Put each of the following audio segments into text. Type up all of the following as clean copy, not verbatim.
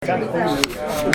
Okay.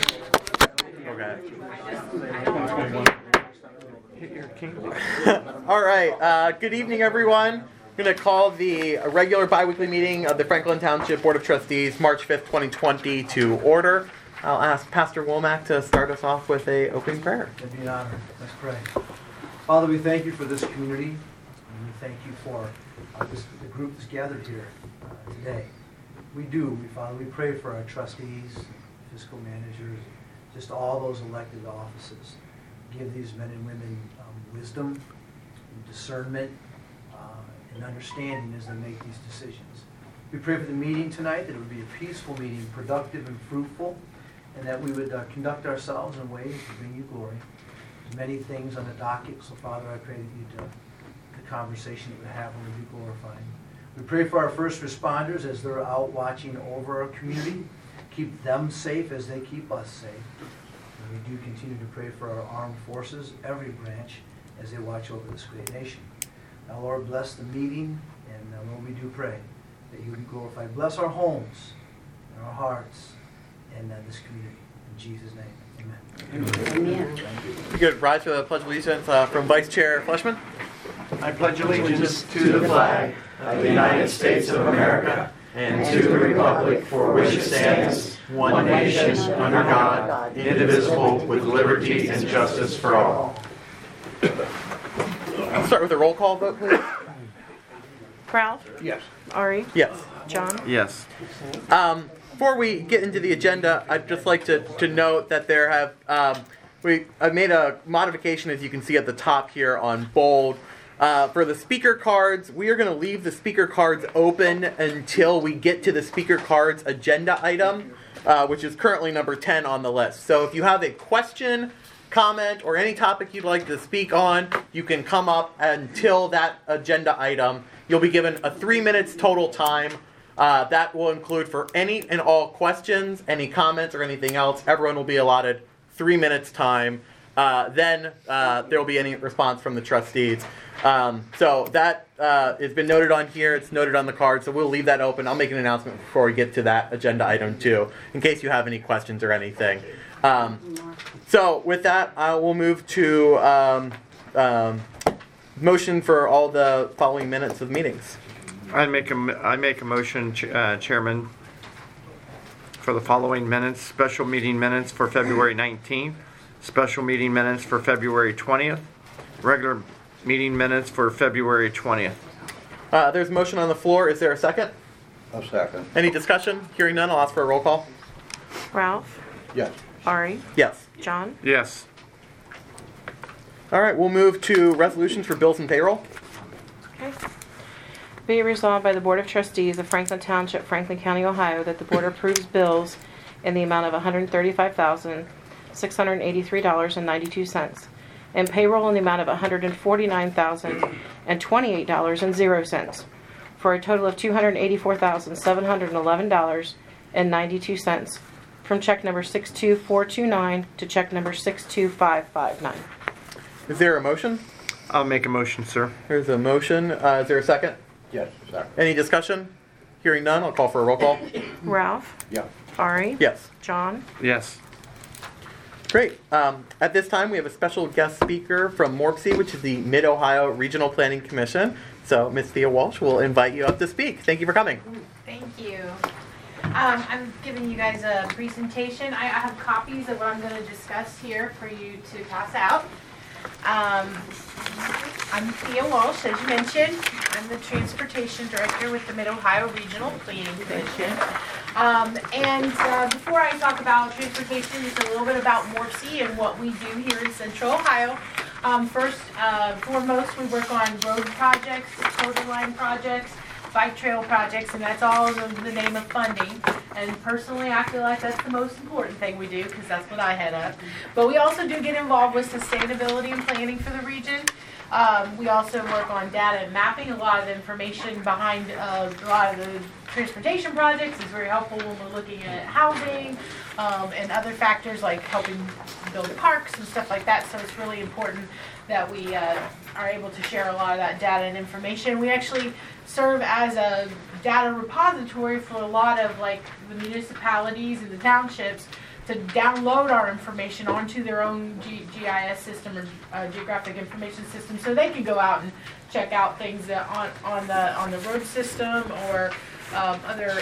All right. Good evening, everyone. I'm going to call the regular biweekly meeting of the Franklin Township Board of Trustees, March 5th, 2020, to order. I'll ask Pastor Womack to start us off with an opening prayer. It'd be an honor. Let's pray. Father, we thank you for this community, and we thank you for the group that's gathered here today. Father, we pray for our trustees, fiscal managers, just all those elected offices. Give these men and women wisdom, and discernment, and understanding as they make these decisions. We pray for the meeting tonight, that it would be a peaceful meeting, productive and fruitful, and that we would conduct ourselves in ways to bring you glory. There's many things on the docket, so Father, I pray that the conversation that we have would be glorifying. We pray for our first responders as they're out watching over our community. Keep them safe as they keep us safe. And we do continue to pray for our armed forces, every branch, as they watch over this great nation. Now, Lord, bless the meeting, and Lord, we do pray that you would be glorified. Bless our homes and our hearts and this community. In Jesus' name, amen. Amen. We could rise for the Pledge of Allegiance from Vice Chair Fleshman. I pledge allegiance to the flag of the United States of America and to the republic for which it stands, one nation, under God, indivisible, with liberty and justice for all. I'll start with a roll call vote, please. Ralph? Yes. Ari? Yes. John? Yes. Before we get into the agenda, I'd just like to note that there have I made a modification, as you can see at the top here on bold. For the speaker cards, we are going to leave the speaker cards open until we get to the speaker cards agenda item, which is currently number 10 on the list. So if you have a question, comment, or any topic you'd like to speak on, you can come up until that agenda item. You'll be given a 3 minutes total time. That will include for any and all questions, any comments, or anything else. Everyone will be allotted 3 minutes time. Then there will be any response from the trustees. So that has been noted on here. It's noted on the card, so we'll leave that open. I'll make an announcement before we get to that agenda item too, in case you have any questions or anything. So with that, I will move to motion for all the following minutes of meetings. I make a motion, Chairman, for the following minutes: special meeting minutes for February 19th, special meeting minutes for February 20th, regular meeting minutes for February 20th. There's a motion on the floor. Is there a second? A second. Any discussion? Hearing none, I'll ask for a roll call. Ralph? Yes. Ari? Yes. John? Yes. All right, we'll move to resolutions for bills and payroll. Okay. Be it resolved by the Board of Trustees of Franklin Township, Franklin County, Ohio, that the Board approves bills in the amount of $135,683.92 and payroll in the amount of $149,028.00 for a total of $284,711.92 from check number 62429 to check number 62559. Is there a motion? I'll make a motion, sir. There's a motion. Is there a second? Yes. Second. Any discussion? Hearing none, I'll call for a roll call. Ralph? Yeah. Ari? Yes. John? Yes. Great. At this time, we have a special guest speaker from MORPC, which is the Mid-Ohio Regional Planning Commission. So, Ms. Thea Walsh will invite you up to speak. Thank you for coming. Thank you. I'm giving you guys a presentation. I have copies of what I'm going to discuss here for you to pass out. I'm Thea Walsh, as you mentioned. I'm the Transportation Director with the Mid-Ohio Regional Planning Commission. Before I talk about transportation, just a little bit about MORPC and what we do here in Central Ohio. First, foremost, we work on road projects, total line projects, bike trail projects, and that's all in the name of funding. And personally, I feel like that's the most important thing we do because that's what I head up. But we also do get involved with sustainability and planning for the region. We also work on data and mapping. A lot of the information behind a lot of the transportation projects is very helpful when we're looking at housing and other factors like helping build parks and stuff like that. So it's really important that we are able to share a lot of that data and information. We actually serve as a data repository for a lot of like the municipalities and the townships to download our information onto their own GIS system or geographic information system, so they can go out and check out things that on the road system or other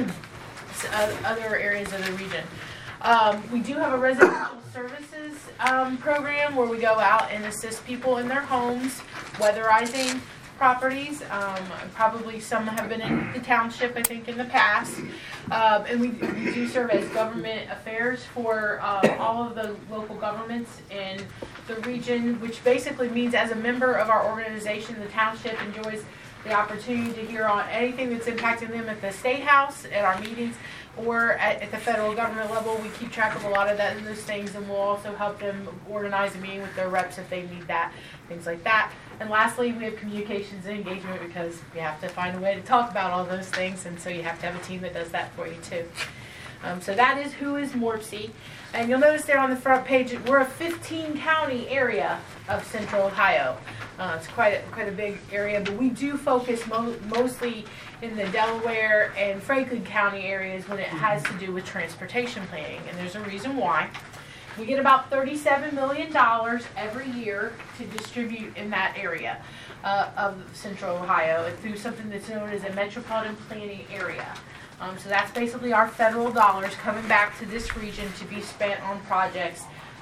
other areas of the region. We do have a residential services program where we go out and assist people in their homes, weatherizing properties. Probably some have been in the township, I think, in the past. And we do serve as government affairs for all of the local governments in the region, which basically means as a member of our organization, the township enjoys the opportunity to hear on anything that's impacting them at the State House, at our meetings, or at the federal government level. We keep track of a lot of that and those things, and we'll also help them organize a meeting with their reps if they need that, things like that. And lastly, we have communications and engagement because you have to find a way to talk about all those things, and so you have to have a team that does that for you too. So that is who is MORPC. And you'll notice there on the front page, we're a 15-county area of Central Ohio. It's quite a big area, but we do focus mostly in the Delaware and Franklin County areas when it has to do with transportation planning, and there's a reason why. We get about $37 million every year to distribute in that area of Central Ohio through something that's known as a metropolitan planning area. So that's basically our federal dollars coming back to this region to be spent on projects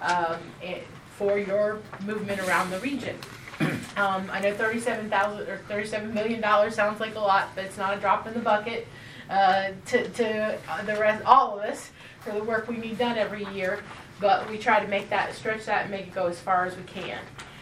for your movement around the region. I know $37 million sounds like a lot, but it's not a drop in the bucket to the rest, all of us, for the work we need done every year. But we try to stretch that and make it go as far as we can.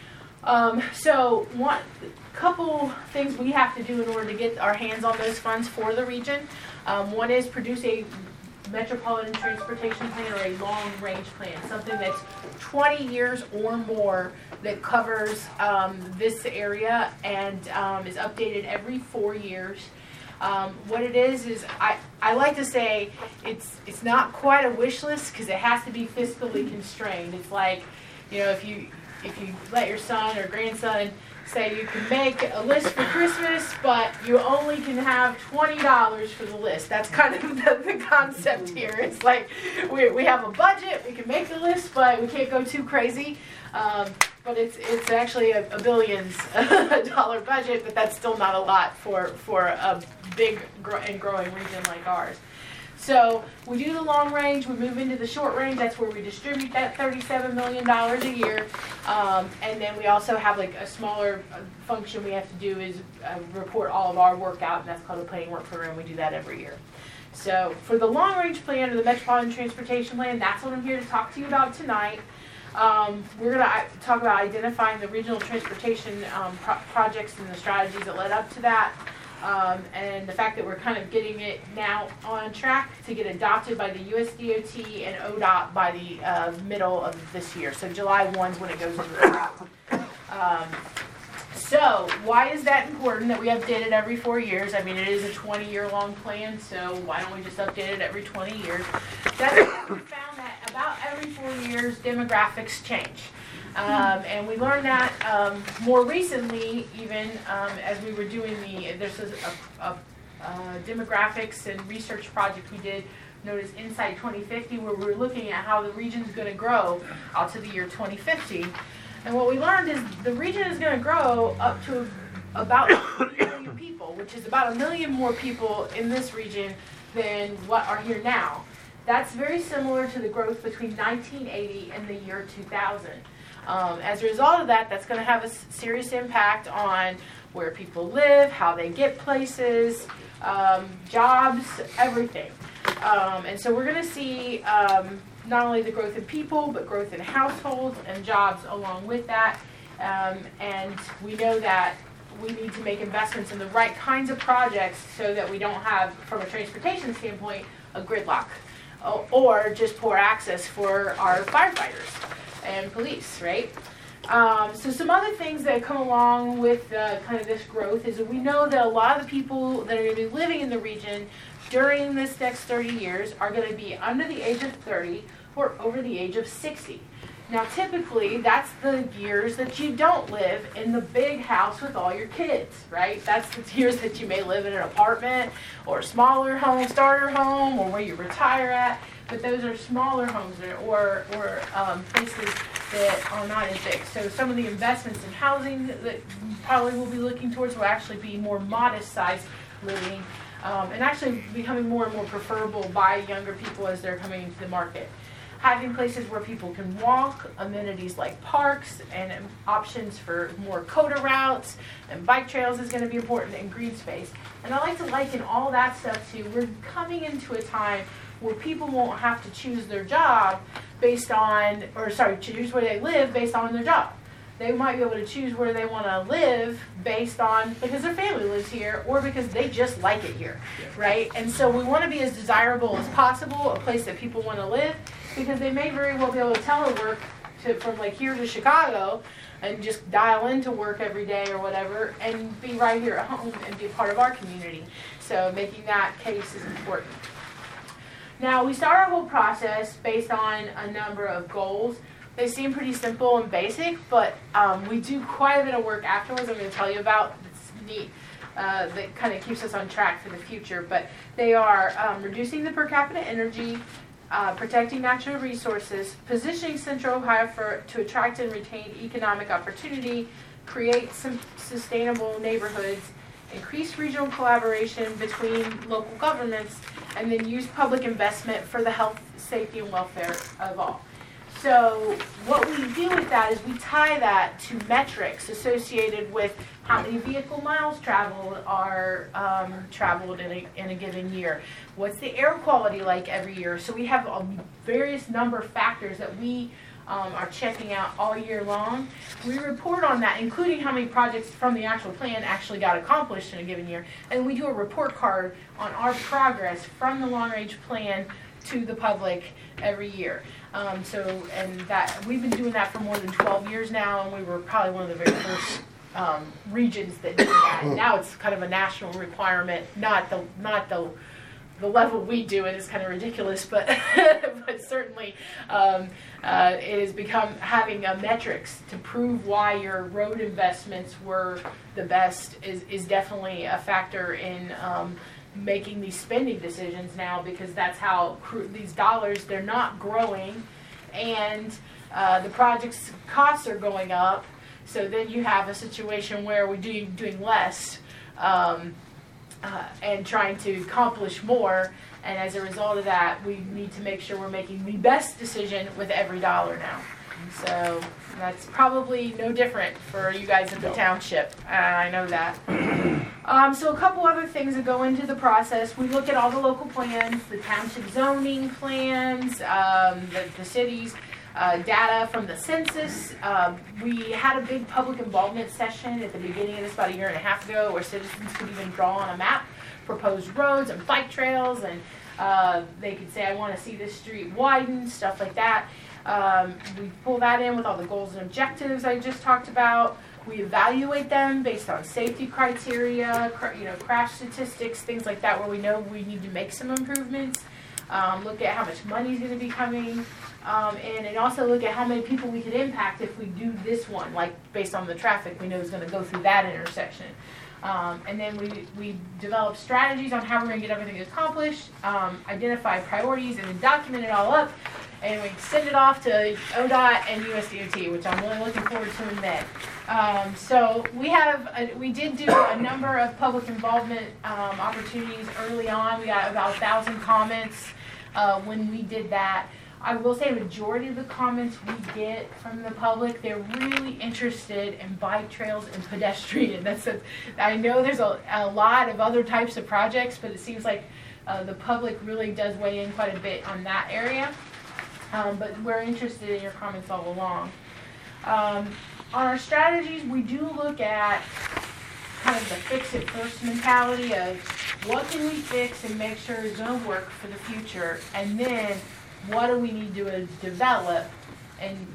So one couple things we have to do in order to get our hands on those funds for the region. One is produce a metropolitan transportation plan or a long-range plan, something that's 20 years or more that covers this area and is updated every 4 years. What it is I like to say it's not quite a wish list because it has to be fiscally constrained. It's like, if you let your son or grandson say you can make a list for Christmas, but you only can have $20 for the list. That's kind of the concept here. It's like we have a budget, we can make the list, but we can't go too crazy. But it's actually a billions dollar budget, but that's still not a lot for a big and growing region like ours. So we do the long range, we move into the short range, that's where we distribute that $37 million a year. And then we also have like a smaller function we have to do is report all of our work out, and that's called the planning work program. We do that every year. So for the long range plan or the Metropolitan Transportation Plan, that's what I'm here to talk to you about tonight. We're going to talk about identifying the regional transportation projects and the strategies that led up to that. And the fact that we're kind of getting it now on track to get adopted by the USDOT and ODOT by the middle of this year. So July 1 is when it goes into effect. So why is that important that we update it every 4 years? I mean, it is a 20-year long plan, so why don't we just update it every 20 years? That's because we found that about every 4 years, demographics change. And we learned that more recently, even as we were doing there's a demographics and research project we did known as Insight 2050, where we were looking at how the region's going to grow out to the year 2050. And what we learned is the region is going to grow up to about 1 million people, which is about 1 million more people in this region than what are here now. That's very similar to the growth between 1980 and the year 2000. As a result of that, that's going to have a serious impact on where people live, how they get places, jobs, everything. And so we're going to see not only the growth in people, but growth in households and jobs along with that. And we know that we need to make investments in the right kinds of projects so that we don't have, from a transportation standpoint, a gridlock or just poor access for our firefighters and police, right? So some other things that come along with kind of this growth is that we know that a lot of the people that are going to be living in the region during this next 30 years are going to be under the age of 30 or over the age of 60. Now typically that's the years that you don't live in the big house with all your kids, right? That's the years that you may live in an apartment or a smaller home, starter home, or where you retire at. But those are smaller homes or places that are not as big. So some of the investments in housing that probably will be looking towards will actually be more modest sized living and actually becoming more and more preferable by younger people as they're coming into the market. Having places where people can walk, amenities like parks, and options for more COTA routes and bike trails is going to be important, and green space. And I like to liken all that stuff to, we're coming into a time where people won't have to choose their job based on, choose where they live based on their job. They might be able to choose where they want to live based on, because their family lives here or because they just like it here, right? And so we want to be as desirable as possible, a place that people want to live, because they may very well be able to telework from like here to Chicago and just dial into work every day or whatever and be right here at home and be a part of our community. So making that case is important. Now, we start our whole process based on a number of goals. They seem pretty simple and basic, but we do quite a bit of work afterwards I'm going to tell you about. It's neat. That kind of keeps us on track for the future. But they are reducing the per capita energy, protecting natural resources, positioning Central Ohio to attract and retain economic opportunity, create some sustainable neighborhoods, increase regional collaboration between local governments, and then use public investment for the health, safety, and welfare of all. So what we do with that is we tie that to metrics associated with how many vehicle miles traveled are traveled in a given year. What's the air quality like every year? So we have a various number of factors that we are checking out all year long. We report on that, including how many projects from the actual plan actually got accomplished in a given year. And we do a report card on our progress from the long-range plan to the public every year. And that we've been doing that for more than 12 years now, and we were probably one of the very first regions that did that. Now it's kind of a national requirement, not the level we do it is kind of ridiculous, but but certainly it has become having metrics to prove why your road investments were the best is definitely a factor in making these spending decisions now, because that's how these dollars, they're not growing, and the project's costs are going up. So then you have a situation where we're doing less and trying to accomplish more, and as a result of that, we need to make sure we're making the best decision with every dollar now. So that's probably no different for you guys in the township. I know that. So a couple other things that go into the process. We look at all the local plans, the township zoning plans, the cities, data from the census. We had a big public involvement session at the beginning of this about a year and a half ago, where citizens could even draw on a map proposed roads and bike trails, and they could say, I want to see this street widened, stuff like that. We pull that in with all the goals and objectives I just talked about. We evaluate them based on safety criteria, crash statistics, things like that, where we know we need to make some improvements. Look at how much money is going to be coming and also look at how many people we could impact if we do this one, like based on the traffic we know is going to go through that intersection. And then we develop strategies on how we're going to get everything accomplished, identify priorities, and then document it all up. And we send it off to ODOT and USDOT, which I'm really looking forward to in May. So we did do a number of public involvement opportunities early on. We got about 1,000 comments when we did that. I will say a majority of the comments we get from the public, they're really interested in bike trails and pedestrian. I know there's a lot of other types of projects, but it seems like the public really does weigh in quite a bit on that area. But we're interested in your comments all along. On our strategies, we do look at kind of the fix-it-first mentality of what can we fix and make sure is going to work for the future, and then what do we need to develop and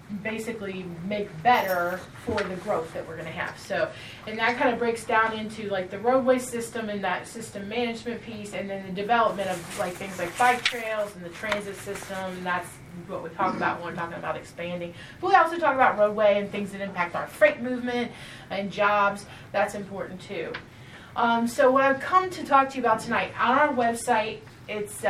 basically make better for the growth that we're going to have. So, and that kind of breaks down into like the roadway system and that system management piece, and then the development of like things like bike trails and the transit system. And that's what we talk about when we're talking about expanding. But we also talk about roadway and things that impact our freight movement and jobs. That's important too. So what I've come to talk to you about tonight, on our website, it's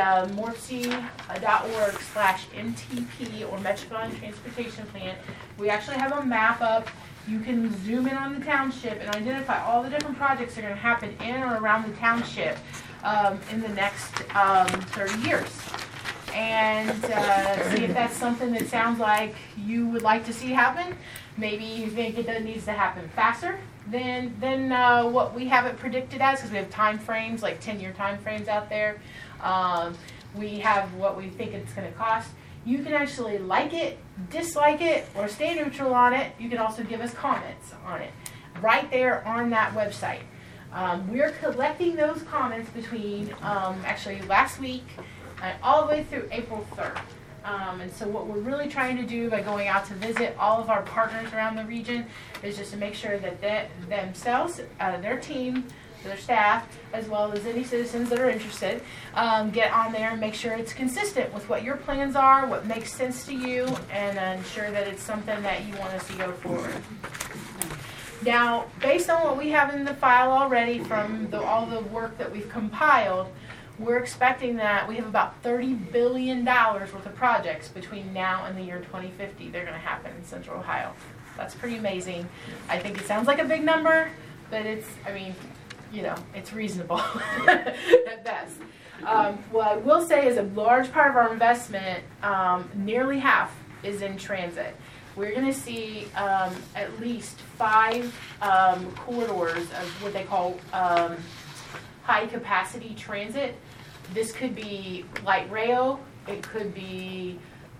morpsey.org/MTP, or Metropolitan Transportation Plan. We actually have a map up. You can zoom in on the township and identify all the different projects that are going to happen in or around the township in the next 30 years. And see if that's something that sounds like you would like to see happen. Maybe you think it needs to happen faster than what we have it predicted as, because we have time frames, like 10-year time frames out there. We have what we think it's going to cost. You can actually like it, dislike it, or stay neutral on it. You can also give us comments on it right there on that website. We're collecting those comments between actually last week all the way through April 3rd. And so what we're really trying to do by going out to visit all of our partners around the region is just to make sure that themselves, their team, their staff, as well as any citizens that are interested, get on there and make sure it's consistent with what your plans are, what makes sense to you, and ensure that it's something that you want to see go forward. Now, based on what we have in the file already from all the work that we've compiled, we're expecting that we have about $30 billion worth of projects between now and the year 2050 they're going to happen in Central Ohio. That's pretty amazing. I think it sounds like a big number, but it's reasonable at best. What I will say is a large part of our investment, nearly half, is in transit. We're going to see at least 5 corridors of what they call high capacity transit. This could be light rail, it could be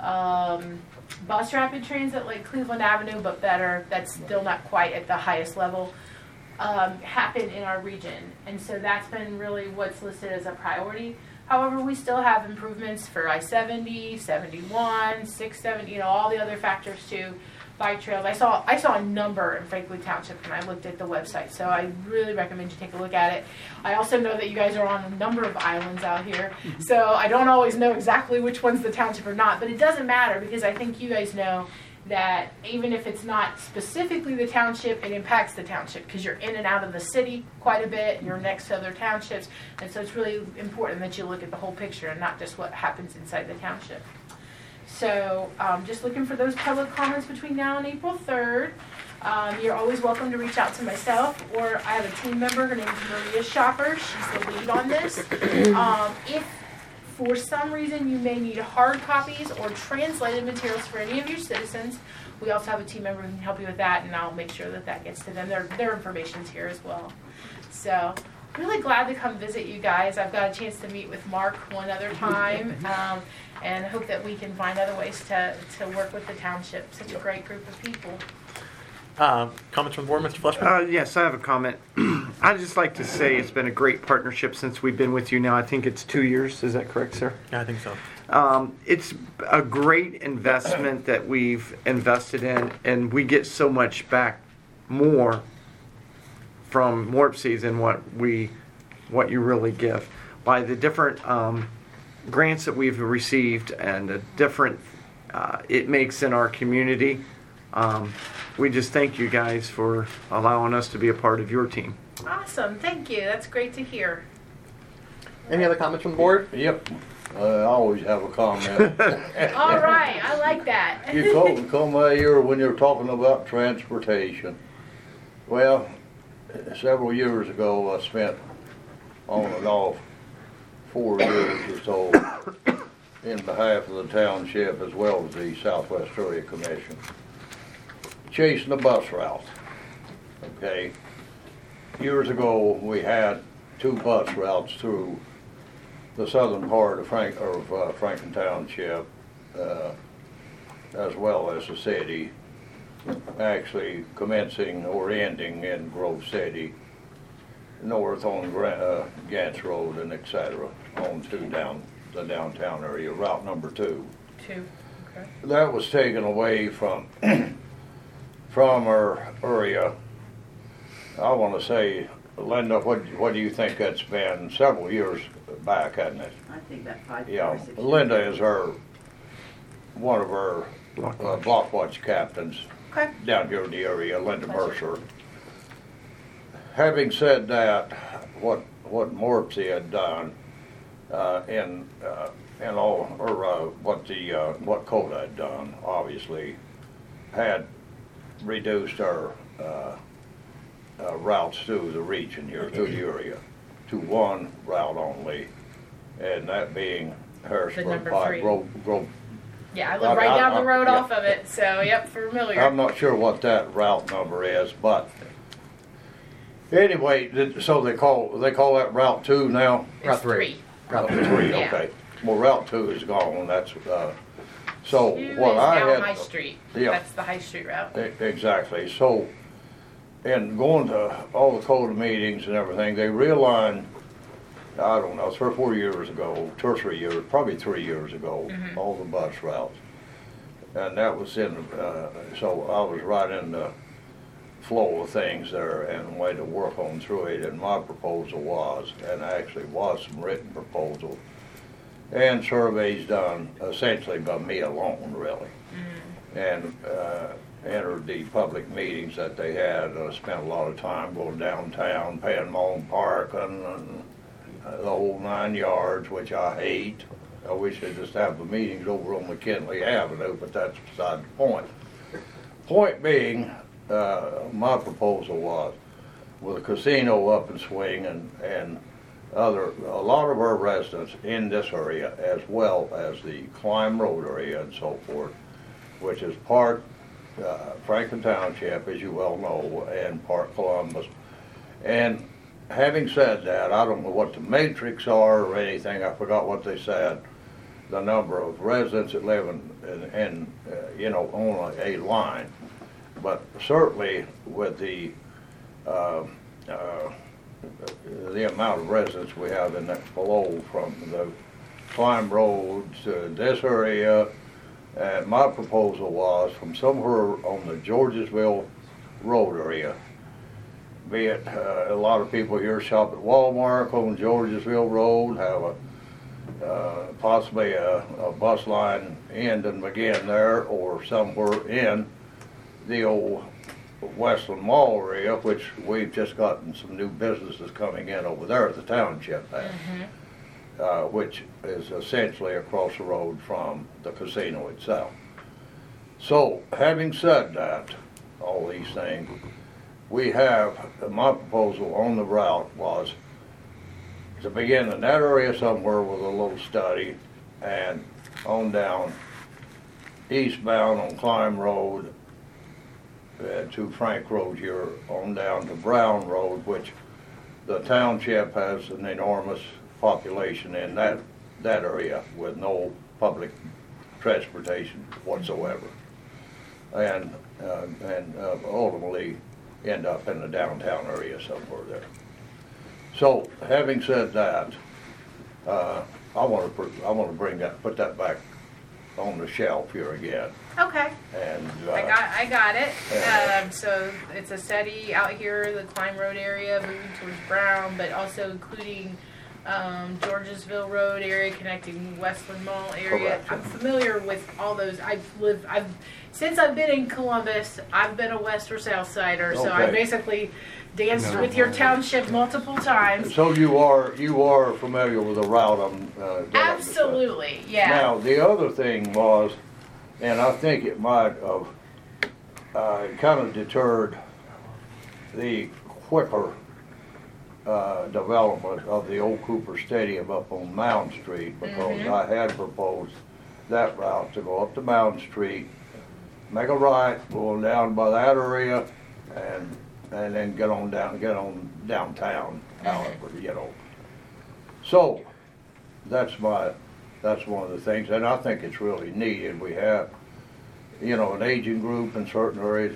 bus rapid transit like Cleveland Avenue, but better. That's still not quite at the highest level. Happen in our region, and so that's been really what's listed as a priority. However, we still have improvements for I-70, 71, 670, all the other factors too. Bike trails. I saw a number in Franklin Township when I looked at the website, so I really recommend you take a look at it. I also know that you guys are on a number of islands out here, so I don't always know exactly which one's the township or not, but it doesn't matter because I think you guys know that even if it's not specifically the township, it impacts the township because you're in and out of the city quite a bit, and you're next to other townships, and so it's really important that you look at the whole picture and not just what happens inside the township. So just looking for those public comments between now and April 3rd. You're always welcome to reach out to myself, or I have a team member. Her name is Maria Shopper. She's the lead on this. If for some reason you may need hard copies or translated materials for any of your citizens, we also have a team member who can help you with that, and I'll make sure that that gets to them. Their information's here as well. So really glad to come visit you guys. I've got a chance to meet with Mark one other time. And hope that we can find other ways to work with the township. Such a great group of people. Comments from the board, Mr. Fleshman? Yes, I have a comment. I'd just like to say it's been a great partnership since we've been with you now. I think it's 2 years. Is that correct, sir? Yeah, I think so. It's a great investment that we've invested in, and we get so much back more from Morpsey than what you really give. By the different grants that we've received and the different it makes in our community, we just thank you guys for allowing us to be a part of your team. Awesome. Thank you. That's great to hear. Any other comments from the board? Yep. I always have a comment. All right. I like that. You come right here when you're talking about transportation. Well, several years ago, I spent on and off 4 years or so in behalf of the township as well as the Southwest Area Commission, chasing a bus route. Okay. Years ago, we had 2 bus routes through the southern part of Franklin Township, as well as the city, actually commencing or ending in Grove City, north on Gantz Road and etc. on to the downtown area, route number 2. 2. that was taken away from, from our area. I want to say, Linda, what do you think that's been? Several years back, hasn't it? I think that 5 Yeah, or 6 years. Linda is one of our block watch captains Okay. down here in the area, Linda Mercer. Having said that, what Morpsey had done, and all, or what CODA had done, obviously, had reduced our routes through the region here, through the area, to one route only, and that being Harrisburg number Pike, 3. Grove. Yeah, I live right down the road yeah. off of it, so yep, familiar. I'm not sure what that route number is, but anyway, so they call that Route 2 now? It's Route 3. Route 3, Yeah. okay. Well, Route 2 is gone, that's, so Two what is I down had. High Street. Yeah. That's the High Street route. Exactly, so, and going to all the CODA meetings and everything, they realigned, I don't know, 3 or 4 years ago, 2 or 3 years, probably 3 years ago, all the bus routes. And that was so I was right in the flow of things there and way to work on through it. And my proposal was, and actually was some written proposal, and surveys done essentially by me alone, really. And entered the public meetings that they had. Spent a lot of time going downtown, paying my own park, and the whole 9 yards, which I hate. I wish they'd just have the meetings over on McKinley Avenue, but that's beside the point. Point being, my proposal was, with a casino up and swing and a lot of our residents in this area, as well as the Climb Road area and so forth, which is part Franklin Township, as you well know, and part Columbus. And having said that, I don't know what the matrix are or anything. I forgot what they said. The number of residents that live in on a line, but certainly with the amount of residents we have in that below, from the Climb Road to this area, my proposal was from somewhere on the Georgesville Road area. Be it a lot of people here shop at Walmart on Georgesville Road, have possibly a bus line end and begin there, or somewhere in the old Westland Mall area, which we've just gotten some new businesses coming in over there at the township has, which is essentially across the road from the casino itself. So, having said that, all these things, we have, my proposal on the route was to begin in that area somewhere with a little study, and on down eastbound on Climb Road to Frank Road here, on down to Brown Road, which the township has an enormous population in that area with no public transportation whatsoever, and ultimately end up in the downtown area somewhere there. So, having said that, I want to put that back on the shelf here again. Okay. And I got it. So it's a study out here, the Climb Road area, moving towards Brown, but also including Georgesville Road area, connecting Westland Mall area. Correct. I'm familiar with all those. Since I've been in Columbus, I've been a west or south sider, so I Okay. basically danced with your township multiple times. so you are familiar with the route I'm Absolutely, yeah. Now, the other thing was, and I think it might have kind of deterred the quicker development of the old Cooper Stadium up on Mound Street, because I had proposed that route to go up to Mound Street, make a right, going down by that area, and then get on downtown, however, So, that's one of the things, and I think it's really needed. We have, an aging group in certain areas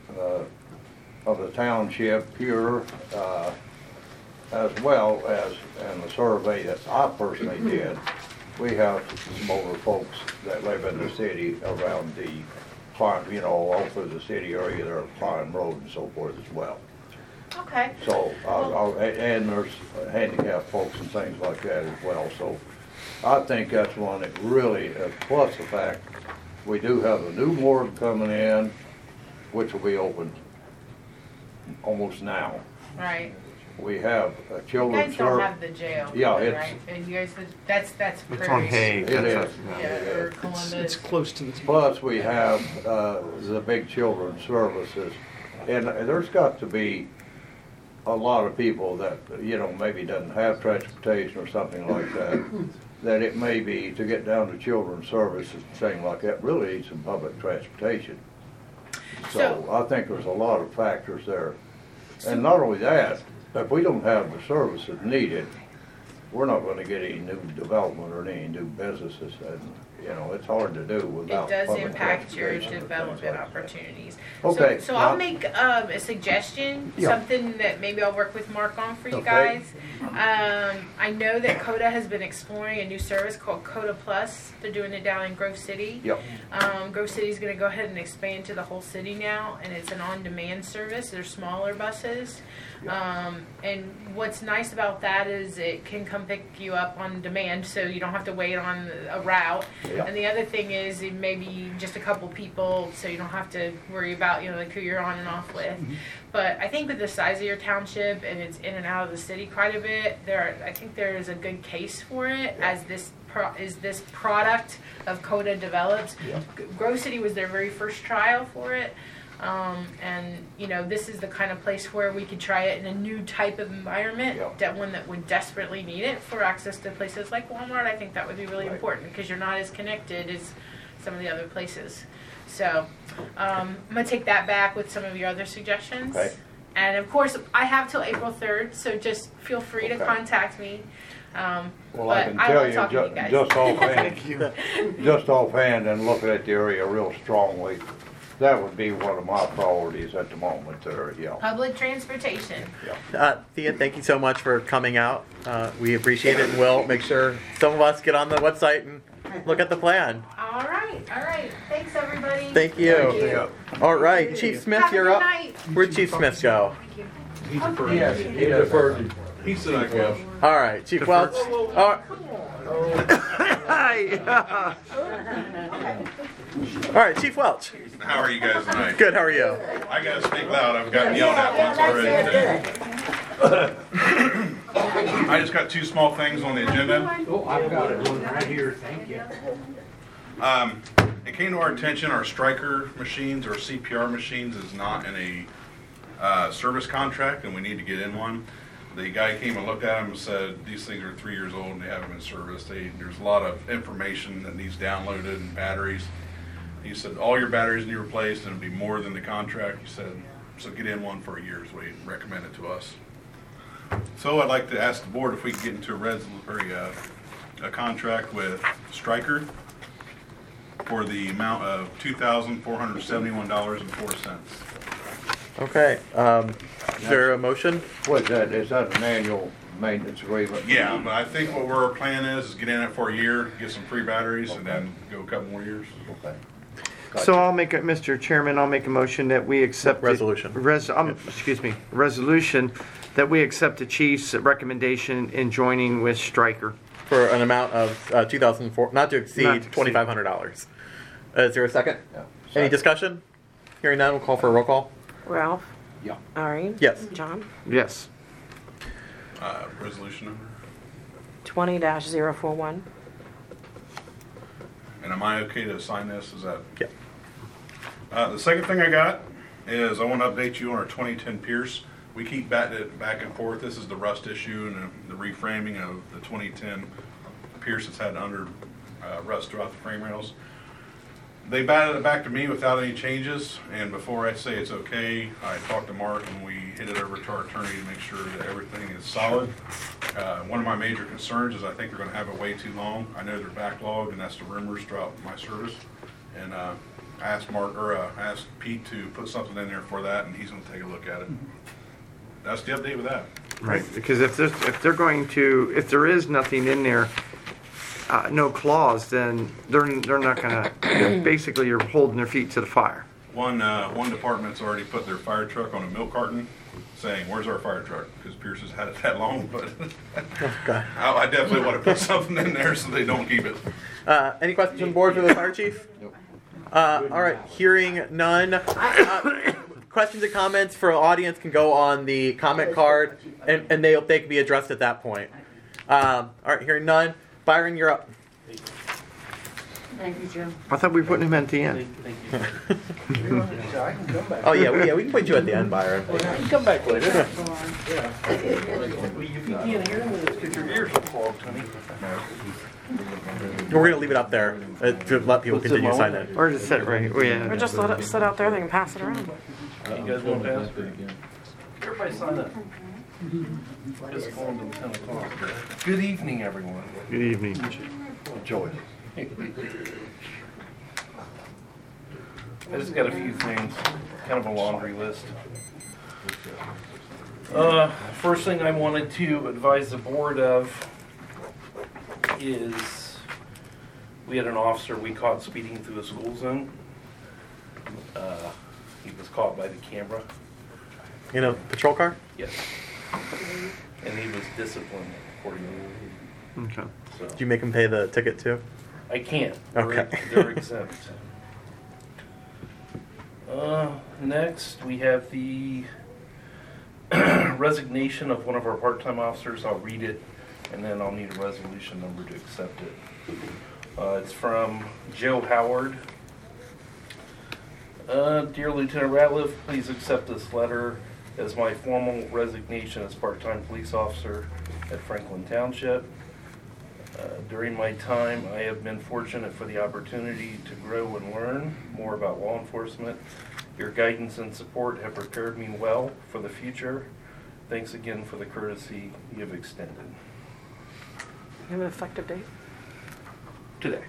of the township here, as well as, and the survey that I personally did, we have some older folks that live in the city around the Klein, you know, all through the city area there, Klein Road and so forth as well. Okay. So, and there's handicapped folks and things like that as well. So I think that's one that really, plus the fact we do have a new morgue coming in, which will be open almost now. Right. We have a You children's guys don't service. have the jail. Yeah, right? it's- And you guys, that's It's on Prairie. Hague. It That's is. a- Yeah, or Columbus. It's close to the. Plus, we have the big children's services. And there's got to be a lot of people that, you know, maybe doesn't have transportation or something like that, that it may be to get down to children's services and things like that, really need some public transportation. So I think there's a lot of factors there. And not only that, if we don't have the services needed, we're not gonna get any new development or any new businesses. And, you know, it's hard to do It without does public impact your transportation and things development like that. opportunities. Okay, So I'll now- make a suggestion, Yeah. something that maybe I'll work with Mark on for you Okay. guys. I know that CODA has been exploring a new service called CODA Plus. They're doing it down in Grove City. Yep. Grove City's going to go ahead and expand to the whole city now, and it's an on-demand service. They're smaller buses. And what's nice about that is it can come pick you up on demand, so you don't have to wait on a route. Yeah. And the other thing is it may be just a couple people, so you don't have to worry about, you know, like who you're on and off with. But I think with the size of your township and it's in and out of the city quite a bit, I think there is a good case for it as this product of CODA develops. Yeah. Grove City was their very first trial for it. And you know, this is the kind of place where we could try it in a new type of environment, Yeah. one that would desperately need it for access to places like Walmart. I think that would be really Right. important because you're not as connected as some of the other places. So I'm gonna take that back with some of your other suggestions. Okay. And of course, I have till April 3rd, so just feel free to Okay. contact me. Well, I but can I tell love you, talking to you guys. just offhand, just offhand and looking at the area real strongly, that would be one of my priorities at the moment there, yeah. Public transportation. Thea, thank you so much for coming out. We appreciate it, and we'll make sure some of us get on the website and look at the plan. All right. Thanks, everybody. Thank you. Yeah. All right, Chief Smith, Have a you're good up. night. Where'd Chief Smith go? He said I guess. All right, Chief Welch. All right, Chief Welch. How are you guys tonight? Good. How are you? I gotta speak loud. I've gotten yelled at once already today. I just got two small things on the agenda. Oh, I've got it one right here, thank you. It came to our attention our striker machines or CPR machines is not in a service contract, and we need to get in one. The guy came and looked at them and said these things are 3 years old and they haven't been serviced. There's a lot of information that needs downloaded and batteries. He said all your batteries need replaced and it'll be more than the contract. He said so get in one for a year is what he recommended to us. So I'd like to ask the board if we can get into a contract with Stryker for the amount of $2,471.04. Okay. Is there a motion? What's that, is that an annual maintenance agreement? Yeah, but I think what our plan is get in it for a year, get some free batteries, and then go a couple more years. Okay. So Mr. Chairman, I'll make a motion that we accept. Resolution. Resolution that we accept the chief's recommendation in joining with Stryker. For an amount of $2,400, not to exceed Not to exceed. $2,500. Is there a second? Yeah. Any discussion? Hearing none, we'll call for a roll call. Ralph? Yeah. Ari? Yes. John? Yes. Resolution number. 20-041. And am I okay to sign this? Is that? Yeah. The second thing I got is I want to update you on our 2010 Pierce. We keep batting it back and forth. This is the rust issue and the reframing of the 2010 Pierce that's had under rust throughout the frame rails. They batted it back to me without any changes, and before I say it's okay, I talked to Mark and we hit it over to our attorney to make sure that everything is solid. One of my major concerns is I think they're going to have it way too long. I know they're backlogged, and that's the rumors throughout my service. And I asked asked Pete to put something in there for that, and he's going to take a look at it. That's the update with that. Right, because if there is nothing in there, no clause, then they're not gonna, basically you're holding their feet to the fire. One department's already put their fire truck on a milk carton saying, "Where's our fire truck?" Because Pierce has had it that long, but Okay. I definitely want to put something in there so they don't keep it. Any questions on the board for the fire chief? Nope. All right, hearing none. Questions and comments for the audience can go on the comment card, and they can be addressed at that point. All right, hearing none. Byron, you're up. Thank you, Jim. I thought we were putting him at the end. I can come back. Oh yeah, we can put you at the end, Byron. You can come back later. If you can't hear me, it's because your ears are clogged, honey. We're gonna leave it up there to let people continue to sign in. Or just sit right, oh, yeah. Or just let it sit out there, they can pass it around. You guys want to pass? Everybody sign up. Just going to 10 o'clock. Good evening, everyone. Good evening. Enjoy. I just got a few things, kind of a laundry list. First thing I wanted to advise the board of is we had an officer we caught speeding through a school zone. He was caught by the camera. You know, patrol car? Yes. And he was disciplined accordingly. Okay. So Did you make him pay the ticket too? I can't. Okay. They're exempt. Next, we have the resignation of one of our part-time officers. I'll read it, and then I'll need a resolution number to accept it. It's from Joe Howard. Dear Lieutenant Ratliff, please accept this letter as my formal resignation as part-time police officer at Franklin Township. During my time, I have been fortunate for the opportunity to grow and learn more about law enforcement. Your guidance and support have prepared me well for the future. Thanks again for the courtesy you have extended. You have an effective date? Today.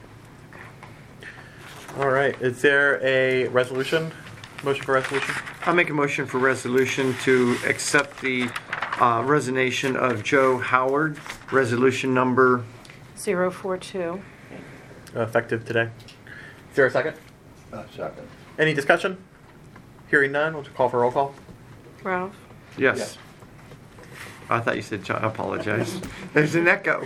All right. Is there a resolution? Motion for resolution? I'll make a motion for resolution to accept the resignation of Joe Howard, resolution number 042. Effective today. Is there a second? Second. Any discussion? Hearing none, we'll call for roll call. Ralph? Yes. Yes. I thought you said John. I apologize. There's an echo.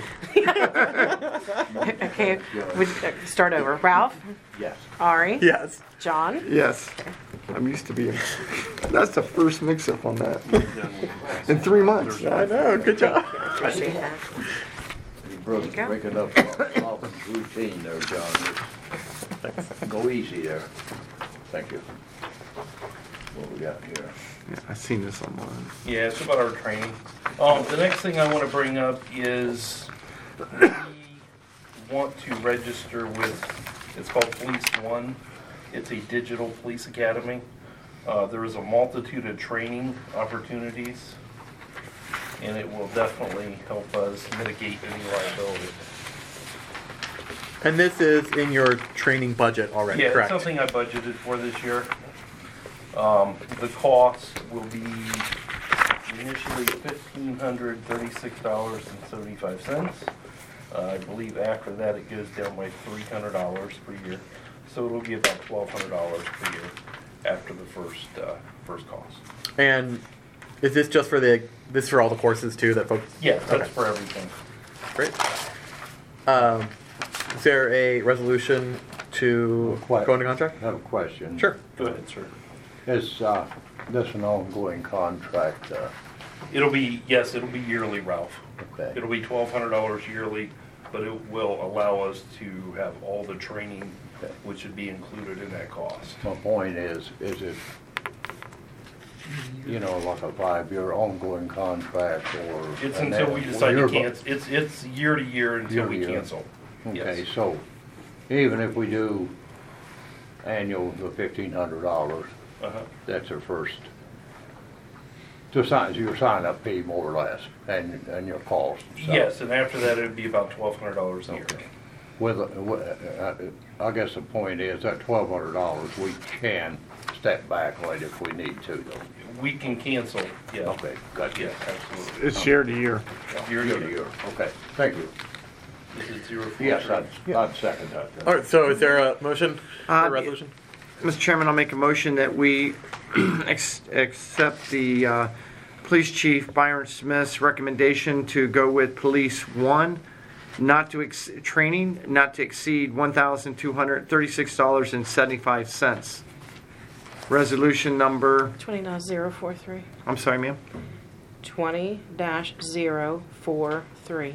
Okay, we start over. Ralph? Yes. Ari? Yes. John? Yes. I'm used to being. That's the first mix-up on that. In 3 months. I know. Good job. Appreciate that. You broke, There you go. breaking up office routine there, John. Go easy there. Thank you. What we got here? Yeah, I've seen this online. Yeah, it's about our training. The next thing I want to bring up is we want to register with, it's called Police One. It's a digital police academy. There is a multitude of training opportunities, and it will definitely help us mitigate any liability. And this is in your training budget already, Yeah, it's correct? something I budgeted for this year. The cost will be initially $1,536.75. I believe after that it goes down by $300 per year. So it'll be about $1,200 per year after the first cost. And is this just for this for all the courses too that folks? Yeah, that's Okay. for everything. Great. Is there a resolution to What? go into contract? I have a question. Sure. Go ahead, sir. Is this an ongoing contract? It'll be yearly, Ralph. Okay. It'll be $1,200 yearly, but it will allow us to have all the training, which would be included in that cost. My point is it, like a 5-year ongoing contract or? It's and until then- we decide to Well, cancel. It's year to year until we Year to year. cancel. Okay, Yes. so even if we do annual, the $1,500, Uh-huh. that's our first, your sign up fee more or less and your cost. So Yes, and after that, it'd be about $1,200 a year. Okay. I guess the point is that $1,200, we can step back on it if we need to though. We can cancel, yeah. Okay, gotcha. Yeah, absolutely. It's year to year. Year Year to to year. year, okay, thank you. Is it 043? Yes, I'd second that. All right, so is there a motion for Uh, a resolution? Mr. Chairman, I'll make a motion that we accept the Police Chief Byron Smith's recommendation to go with Police 1, training not to exceed $1,236.75. Resolution number, 20-043. I'm sorry, ma'am? 20-043.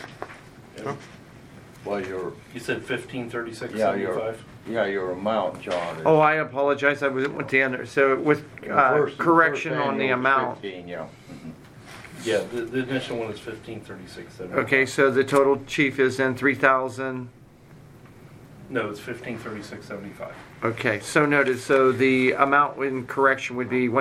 Well, You said 1536.75? your amount, John. Oh, I apologize, I went the other, so with correction on the amount. 15, yeah. Yeah, the initial one is 1536.75. Okay, so the total, chief, is then 3,000. No, it's 1536.75. Okay, so noted. So the amount in correction would be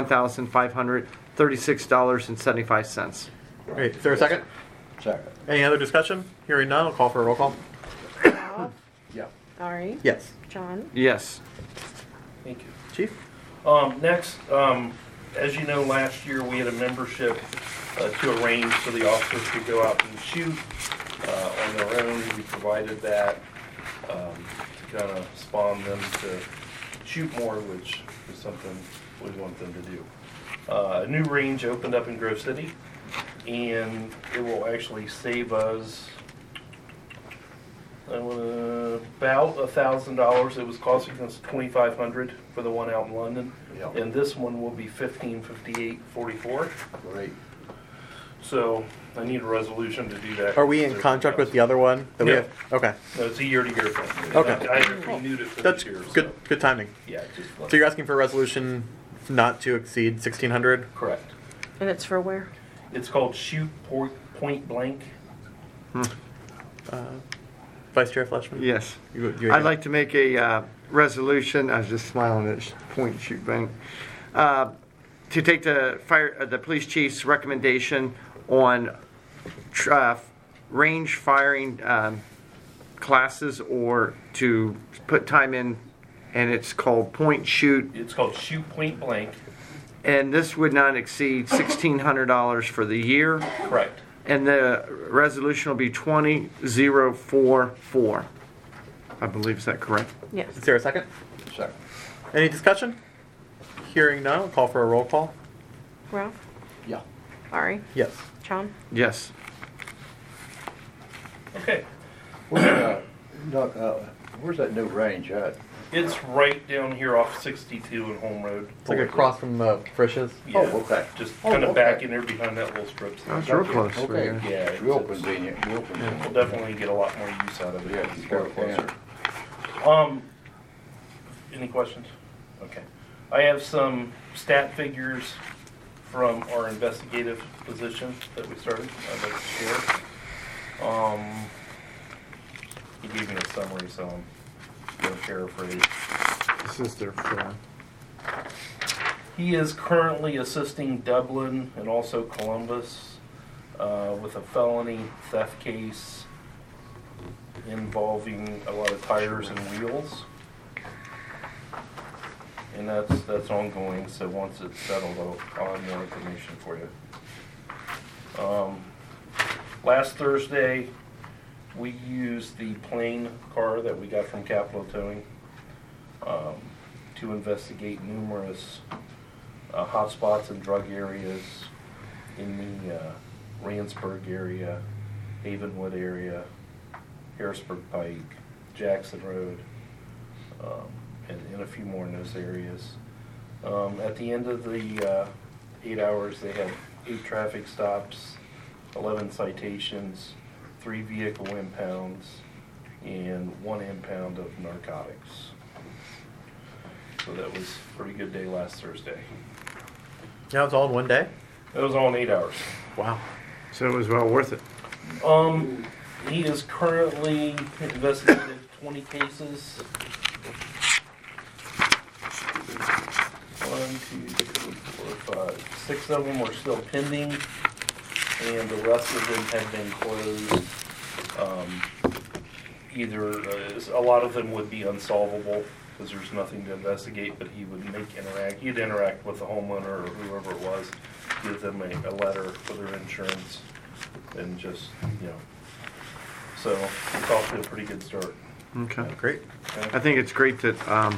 $1,536.75. Great. Is there a second? Second. Any other discussion? Hearing none, I'll call for a roll call. Ralph? Yeah. Ari? Yes. John? Yes. Thank you. Chief? Next, as you know, last year we had a membership to arrange so the officers could go out and shoot on their own. We provided that to kind of spawn them to shoot more, which is something we want them to do. A new range opened up in Grove City, and it will actually save us about $1,000. It was costing us $2,500 for the one out in London, Yeah. and this one will be $1,558.44. Great. So I need a resolution to do that. Are we in contract with the other one that we No. have? Okay. No, it's a year-to-year thing. Okay. I renewed it for That's this year. good. Good timing. Yeah, just So you're asking for a resolution not to exceed 1,600? correct. And it's for where? It's called Shoot Point Blank. Vice Chair Fleshman? Yes. You I'd like to make a resolution. I was just smiling at point shoot bank. To take the police chief's recommendation on range firing classes, or to put time in, and it's called point shoot, It's called Shoot Point Blank. and this would not exceed $1,600 for the year. Correct. And the resolution will be 20-044. I believe, is that correct? Yes. Is there a second? Second. Any discussion? Hearing none, I'll call for a roll call. Ralph? Yeah. Ari? Yes. John? Yes. Okay. Where's that new range at? It's right down here off 62 and Home Road. It's like across from the Frisch's. Yeah. Oh, okay. Just Oh, kind of okay. back in there behind that little strip. That's real close. Okay. Yeah, Real it's- convenient, real convenient. We'll definitely get a lot more use out of it. Yeah, if you sure go closer. can. Any questions? Okay. I have some stat figures from our investigative position that we started. I'd like to share. He gave me a summary, so I'm going to paraphrase. This is their form. He is currently assisting Dublin and also Columbus with a felony theft case involving a lot of tires and wheels. And that's ongoing, so once it's settled, I'll have more information for you. Last Thursday, we used the plane car that we got from Capital Towing to investigate numerous hotspots and drug areas in the Randsburg area, Havenwood area, Harrisburg Pike, Jackson Road, and a few more in those areas. At the end of the 8 hours, they had 8 traffic stops, 11 citations, 3 vehicle impounds, and 1 impound of narcotics. So that was a pretty good day last Thursday. Yeah, it's all in one day? That was all in 8 hours. Wow. So it was well worth it. He is currently investigated 20 cases. 1, 2, 3, 4, 5, 6 of them are still pending, and the rest of them have been closed. A lot of them would be unsolvable because there's nothing to investigate, but he'd interact with the homeowner or whoever it was, give them a letter for their insurance, and just, So it's off to a pretty good start. Okay. Great. I think it's great that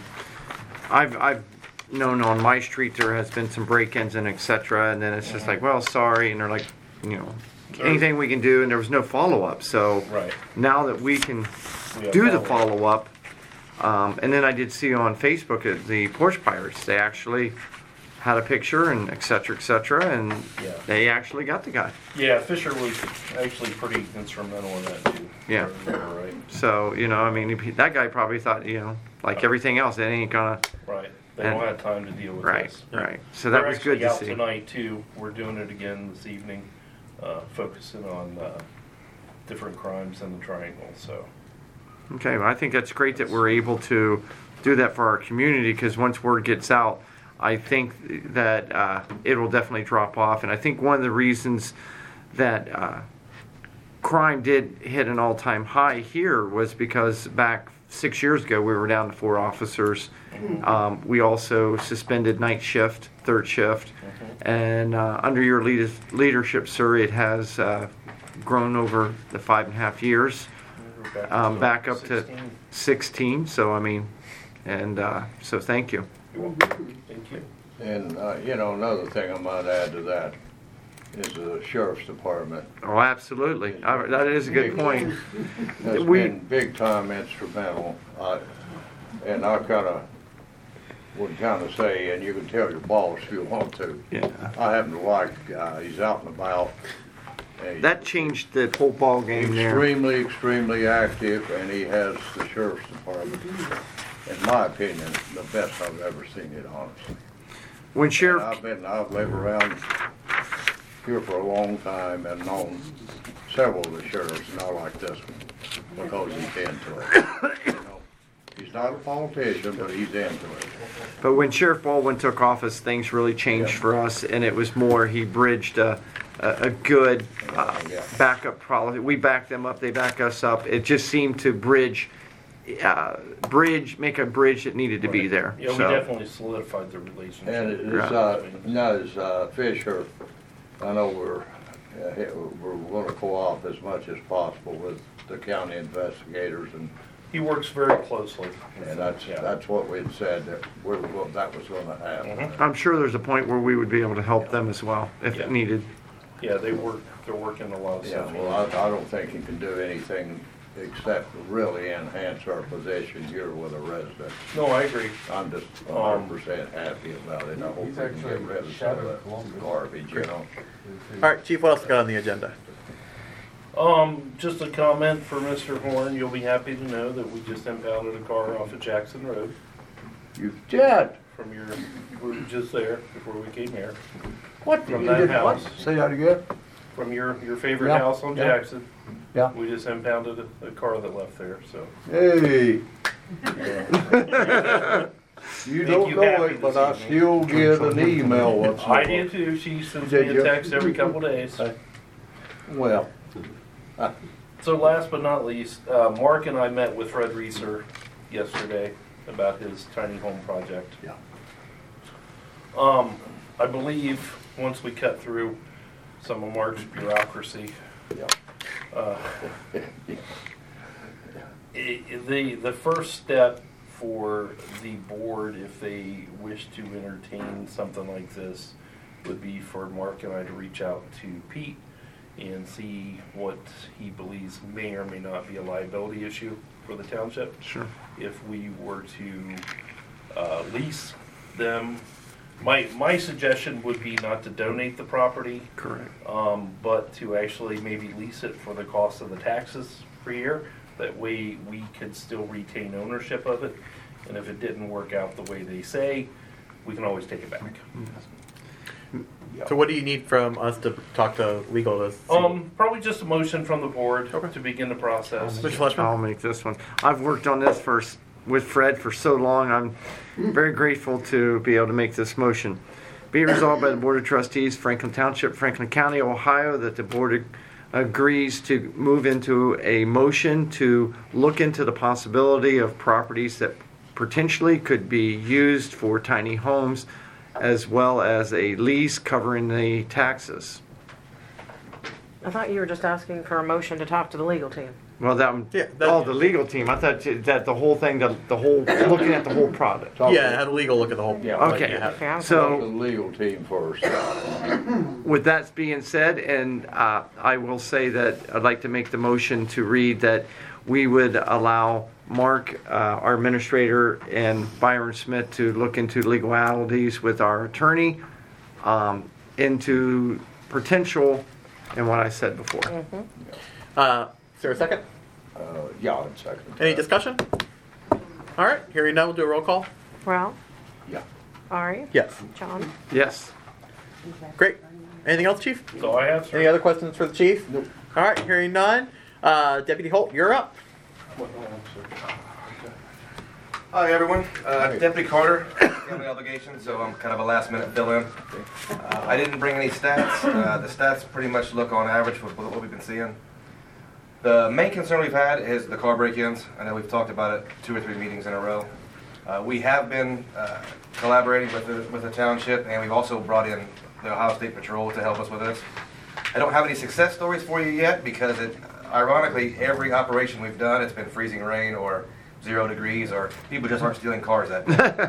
I've known on my street there has been some break-ins and etc. And then it's just like, well, sorry, and they're like, anything we can do, and there was no follow-up. So Right. now that we can We have do the follow-up. follow-up, and then I did see on Facebook at the Porch Pirates, they actually had a picture and etc. and Yeah. they actually got the guy. Yeah, Fisher was actually pretty instrumental in that too. Yeah. If I remember right. So, I mean, that guy probably thought, like everything else, it ain't gonna. Right. They And- don't have time to deal with Right, this. right. So that We're was good actually to out see. tonight too. We're doing it again this evening, focusing on different crimes in the triangle. So Okay, well, I think that's great that we're able to do that for our community, because once word gets out, I think that it will definitely drop off. And I think one of the reasons that crime did hit an all-time high here was because back 6 years ago we were down to 4 officers. We also suspended night shift, third shift, and under your leadership, sir, it has grown over the 5.5 years. we're Back up to 16. 16, so I mean, and so thank you. You're welcome. Thank you. And, another thing I might add to that is the sheriff's department. Oh, absolutely. That is a good point. Has We- been big time instrumental. And I would kind of say, and you can tell your boss if you want to, Yeah. I happen to like the guy. He's out and about. And he's That changed the whole ball game there. extremely active, and he has the sheriff's department, in my opinion, the best I've ever seen it, honestly. When And Sheriff, I've lived around here for a long time and known several of the sheriffs, not like this one, because he's into it. He's not a politician, but he's into it. but when Sheriff Baldwin took office, things really changed Yeah. for us, and it was more he bridged a good Yeah. backup policy. We back them up, they back us up. It just seemed to make a bridge that needed to be there. Yeah, we So, definitely solidified the relationship. And Fisher, I know we're going to co-op as much as possible with the county investigators, He works very closely. and that's what we'd said, that that was going to happen. Mhm. I'm sure there's a point where we would be able to help them as well, if Yeah. it needed. Yeah, they're working a lot of Yeah, stuff. well, I don't think you can do anything except really enhance our position here with a resident. No, I agree. I'm just 100% happy about it. I hope we can get rid of some of that garbage, All right, Chief, what else we got on the agenda? Just a comment for Mr. Horn. You'll be happy to know that we just impounded a car off of Jackson Road You did? from we were just there before we came here. What? From You that did what? house. Say that again? From your favorite Yeah, house on yeah. Jackson. Yeah. We just impounded a car that left there, so. Hey. You Make don't you know happy it, but this I evening. still get an email once in a I while. do too. She sends Did me you? a text every couple days. Well, So last but not least, Mark and I met with Fred Reeser yesterday about his tiny home project. Yeah. I believe once we cut through some of Mark's bureaucracy, yeah. the first step for the board, if they wish to entertain something like this, would be for Mark and I to reach out to Pete and see what he believes may or may not be a liability issue for the township. Sure. If we were to lease them, my suggestion would be not to donate the property, Correct. but to actually maybe lease it for the cost of the taxes per year. That way we could still retain ownership of it. And if it didn't work out the way they say, we can always take it back. So what do you need from us to talk to legal to see? Probably just a motion from the board Okay. to begin the process. Mr. Fleshman? I'll make this one. I've worked on this with Fred for so long. I'm very grateful to be able to make this motion. Be it resolved by the Board of Trustees, Franklin Township, Franklin County, Ohio, that the board agrees to move into a motion to look into the possibility of properties that potentially could be used for tiny homes, as well as a lease covering the taxes. I thought you were just asking for a motion to talk to the legal team. Well, Yeah, that- oh, the legal team. I thought that the whole thing, the whole looking at the whole product. Yeah, have a legal look at the whole. Yeah, Okay. Yeah. Talk to the So legal team first. with that being said, and I will say that I'd like to make the motion to read that we would allow Mark, our administrator, and Byron Smith to look into legalities with our attorney into potential and what I said before. Is there a second? Yeah, I'd second. Any discussion? All right, hearing none, we'll do a roll call. Ralph? Yeah. Ari? Yes. John? Yes. Great. Anything else, Chief? That's all I have, sir. Any other questions for the Chief? Nope. All right, hearing none. Deputy Holt, you're up. Hi, everyone. Deputy Carter, family obligation, so I'm kind of a last-minute fill-in. I didn't bring any stats. The stats pretty much look on average with what we've been seeing. The main concern we've had is the car break-ins. I know we've talked about it 2 or 3 meetings in a row. We have been collaborating with the township, and we've also brought in the Ohio State Patrol to help us with this. I don't have any success stories for you yet because, ironically, every operation we've done, it's been freezing rain or 0 degrees, or people just aren't stealing cars that day.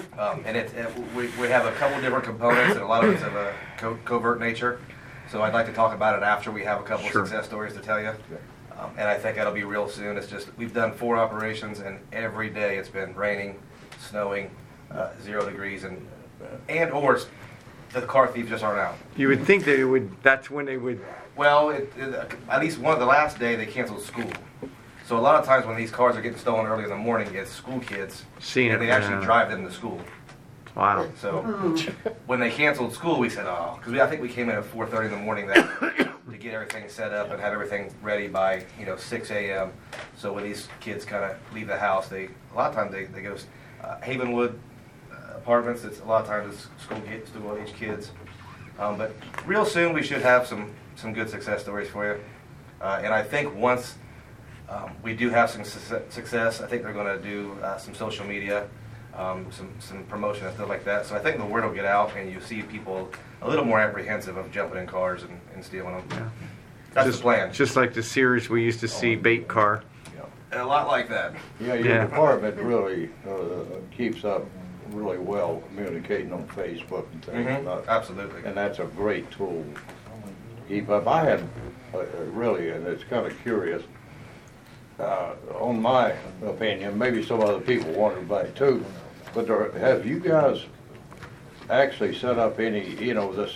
We have a couple different components, and a lot of it's of a covert nature. So I'd like to talk about it after we have a couple Sure. of success stories to tell you. And I think that'll be real soon. It's just, we've done 4 operations, and every day it's been raining, snowing, 0 degrees, or the car thieves just aren't out. You would think they would. That's when they would. Well, at least the last day they canceled school. So a lot of times when these cars are getting stolen early in the morning, it's school kids, Seeing and it, they actually yeah. drive them to school. Wow. So when they canceled school, we said, oh, because I think we came in at 4:30 in the morning to get everything set up and have everything ready by 6 a.m. So when these kids kind of leave the house, a lot of times they go Havenwood apartments. It's a lot of times it's school-age kids. But real soon we should have some good success stories for you. And I think once we do have some success, I think they're going to do some social media. Some promotion and stuff like that. So I think the word will get out, and you see people a little more apprehensive of jumping in cars and stealing them. Yeah. That's the plan. Just like the series we used to see, Bait Car. A lot like that. Yeah, your department really keeps up really well communicating on Facebook and things. Absolutely. And that's a great tool. Keep up. I had really, and it's kind of curious, on my opinion, maybe some other people wondered about it too, but have you guys actually set up any, this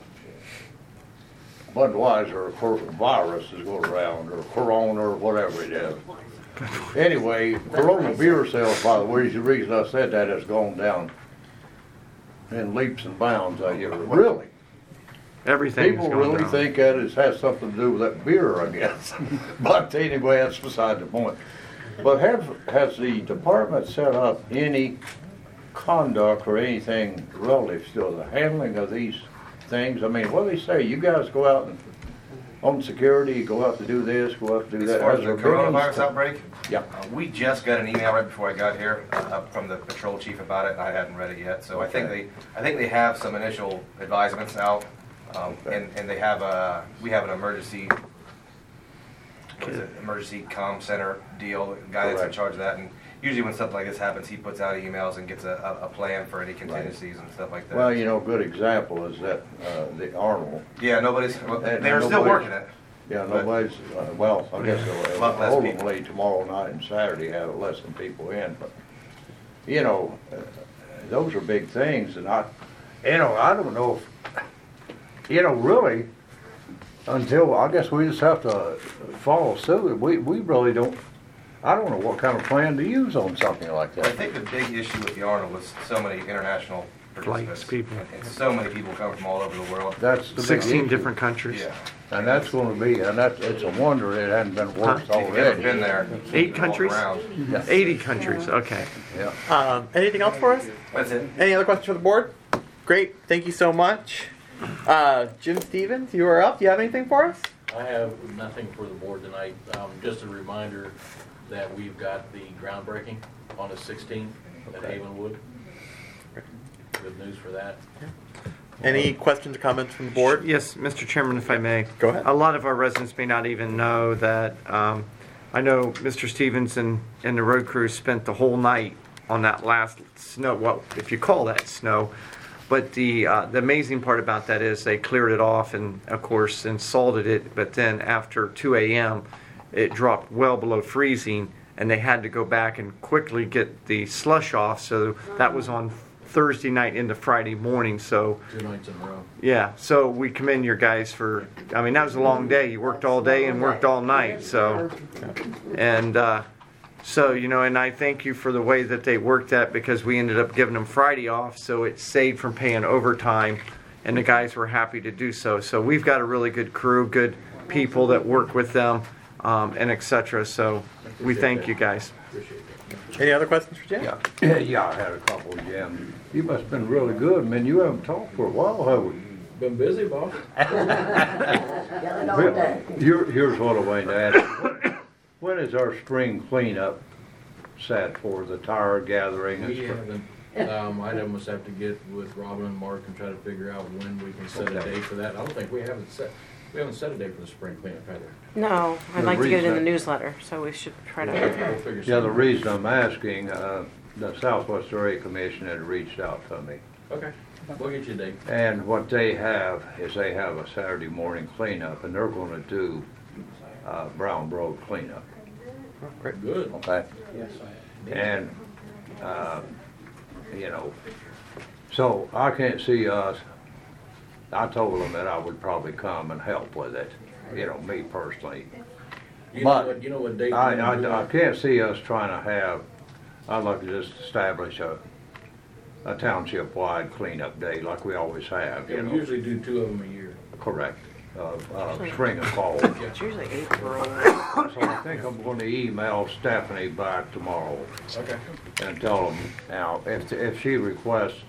Budweiser virus is going around, or Corona, or whatever it is? Anyway, Corona beer sales, by the way, the reason I said that has gone down in leaps and bounds, I hear. Really? Everything. People really think that it has something to do with that beer, I guess. But anyway, that's beside the point. But has the department set up any conduct or anything relative to the handling of these things? I mean, what do they say? You guys go out and on security, go out to do this, go out to do that. As far as Has the there been any coronavirus outbreak, Yeah. we just got an email right before I got here from the patrol chief about it, and I hadn't read it yet. So I think they have some initial advisements out, and they have we have an emergency comm center deal. The guy that's in Correct. charge of that, and usually when something like this happens, he puts out emails and gets a plan for any contingencies and stuff like that. Well, a good example is that the Arnold. Yeah, they're still working it. Yeah, But- nobody's, well, I guess A lot less ultimately tomorrow night and Saturday have less than people in, but, those are big things, and I don't know if, really, until, I guess we just have to follow suit, we really don't, I don't know what kind of plan to use on something like I that. think the big issue with the Arnold was so many international participants. Flights, people. And so many people come from all over the world. That's the big 16 issue. different countries. Yeah. And that's gonna be, it's a wonder it hadn't been worse If you've never already. been there. 8 walk countries? around. 80 countries. Okay. Yeah. Anything else for us? That's it. Any other questions for the board? Great, thank you so much. Jim Stevens, you are up. Do you have anything for us? I have nothing for the board tonight. Just a reminder that we've got the groundbreaking on the 16th at Havenwood. Good news for that. Any questions or comments from the board? Yes, Mr. Chairman, if I may. Go ahead. A lot of our residents may not even know that I know Mr. Stevens and the road crew spent the whole night on that last snow, well, if you call that snow. But the amazing part about that is they cleared it off and, of course, and salted it. But then after 2 a.m., it dropped well below freezing, and they had to go back and quickly get the slush off. So that was on Thursday night into Friday morning. So 2 nights in a row. yeah, so we commend your guys for, I mean, that was a long day. You worked all day and worked all night. So, and so, you know, and I thank you for the way that they worked that, because we ended up giving them Friday off, so it saved from paying overtime, and the guys were happy to do so. So we've got a really good crew, good people that work with them, and et cetera. So we thank you guys. Any other questions for Jim? Yeah, I had a couple, Jim. You must have been really good, man. You haven't talked for a while, have we? Been busy, boss. Here's what I wanted to ask. When is our spring cleanup set for the tire gathering and We stuff? haven't, I'd almost have to get with Robin and Mark and try to figure out when we can set a Okay. date for that. I don't think we haven't set a date for the spring cleanup, have we? No, I'd The like to get it in the reason- newsletter, so we should try to. We'll figure Yeah, the something. reason I'm asking, the Southwest Area Commission had reached out to me. Okay, we'll get you a date. And what they have is they have a Saturday morning cleanup, and they're gonna do, Brown Road cleanup. Good. Okay? And, you know, so I can't see us, I told them that I would probably come and help with it, you know, me personally. You But know what date you wanna do I it? can't see us trying to have, I'd like to just establish a township-wide cleanup day like we always have, Yeah, you we know. usually do 2 of them a year. Correct, spring and fall. It's usually April. So I think I'm gonna email Stephanie back tomorrow Okay. and tell them, now, if she requests,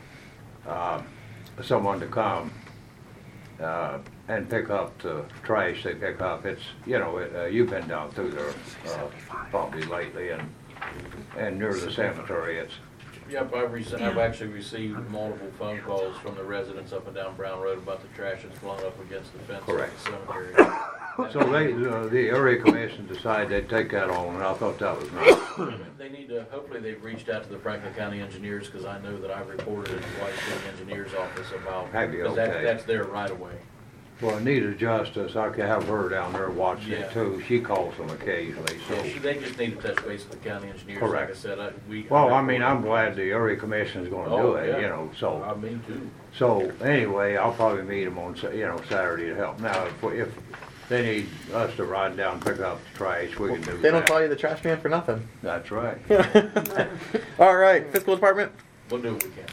someone to come, and pick up the trash they pick up, it's, you know, you've been down through there, probably lately, and near the cemetery, it's, Yep, I've actually received multiple phone calls from the residents up and down Brown Road about the trash that's blown up against the fence of Correct. the cemetery. so the area commission decided they'd take that on, and I thought that was nice. They need to, hopefully they've reached out to the Franklin County engineers, because I know that I've reported it twice to the engineer's office about, Have you? because Okay. that's their right of way. Well, Anita Justice, I can have her down there watching Yeah. it too, she calls them occasionally, so. Yeah, they just need to touch base with the county engineers, like I Correct. said, Well, I mean, I'm glad the area commission's gonna do Oh, it, yeah. you know, so. I mean, too. So, anyway, I'll probably meet them on, you know, Saturday to help. Now, if they need us to ride down and pick up the trash, we can do that. They don't call you the trash man for nothing. That's right. All right, fiscal department. We'll do what we can.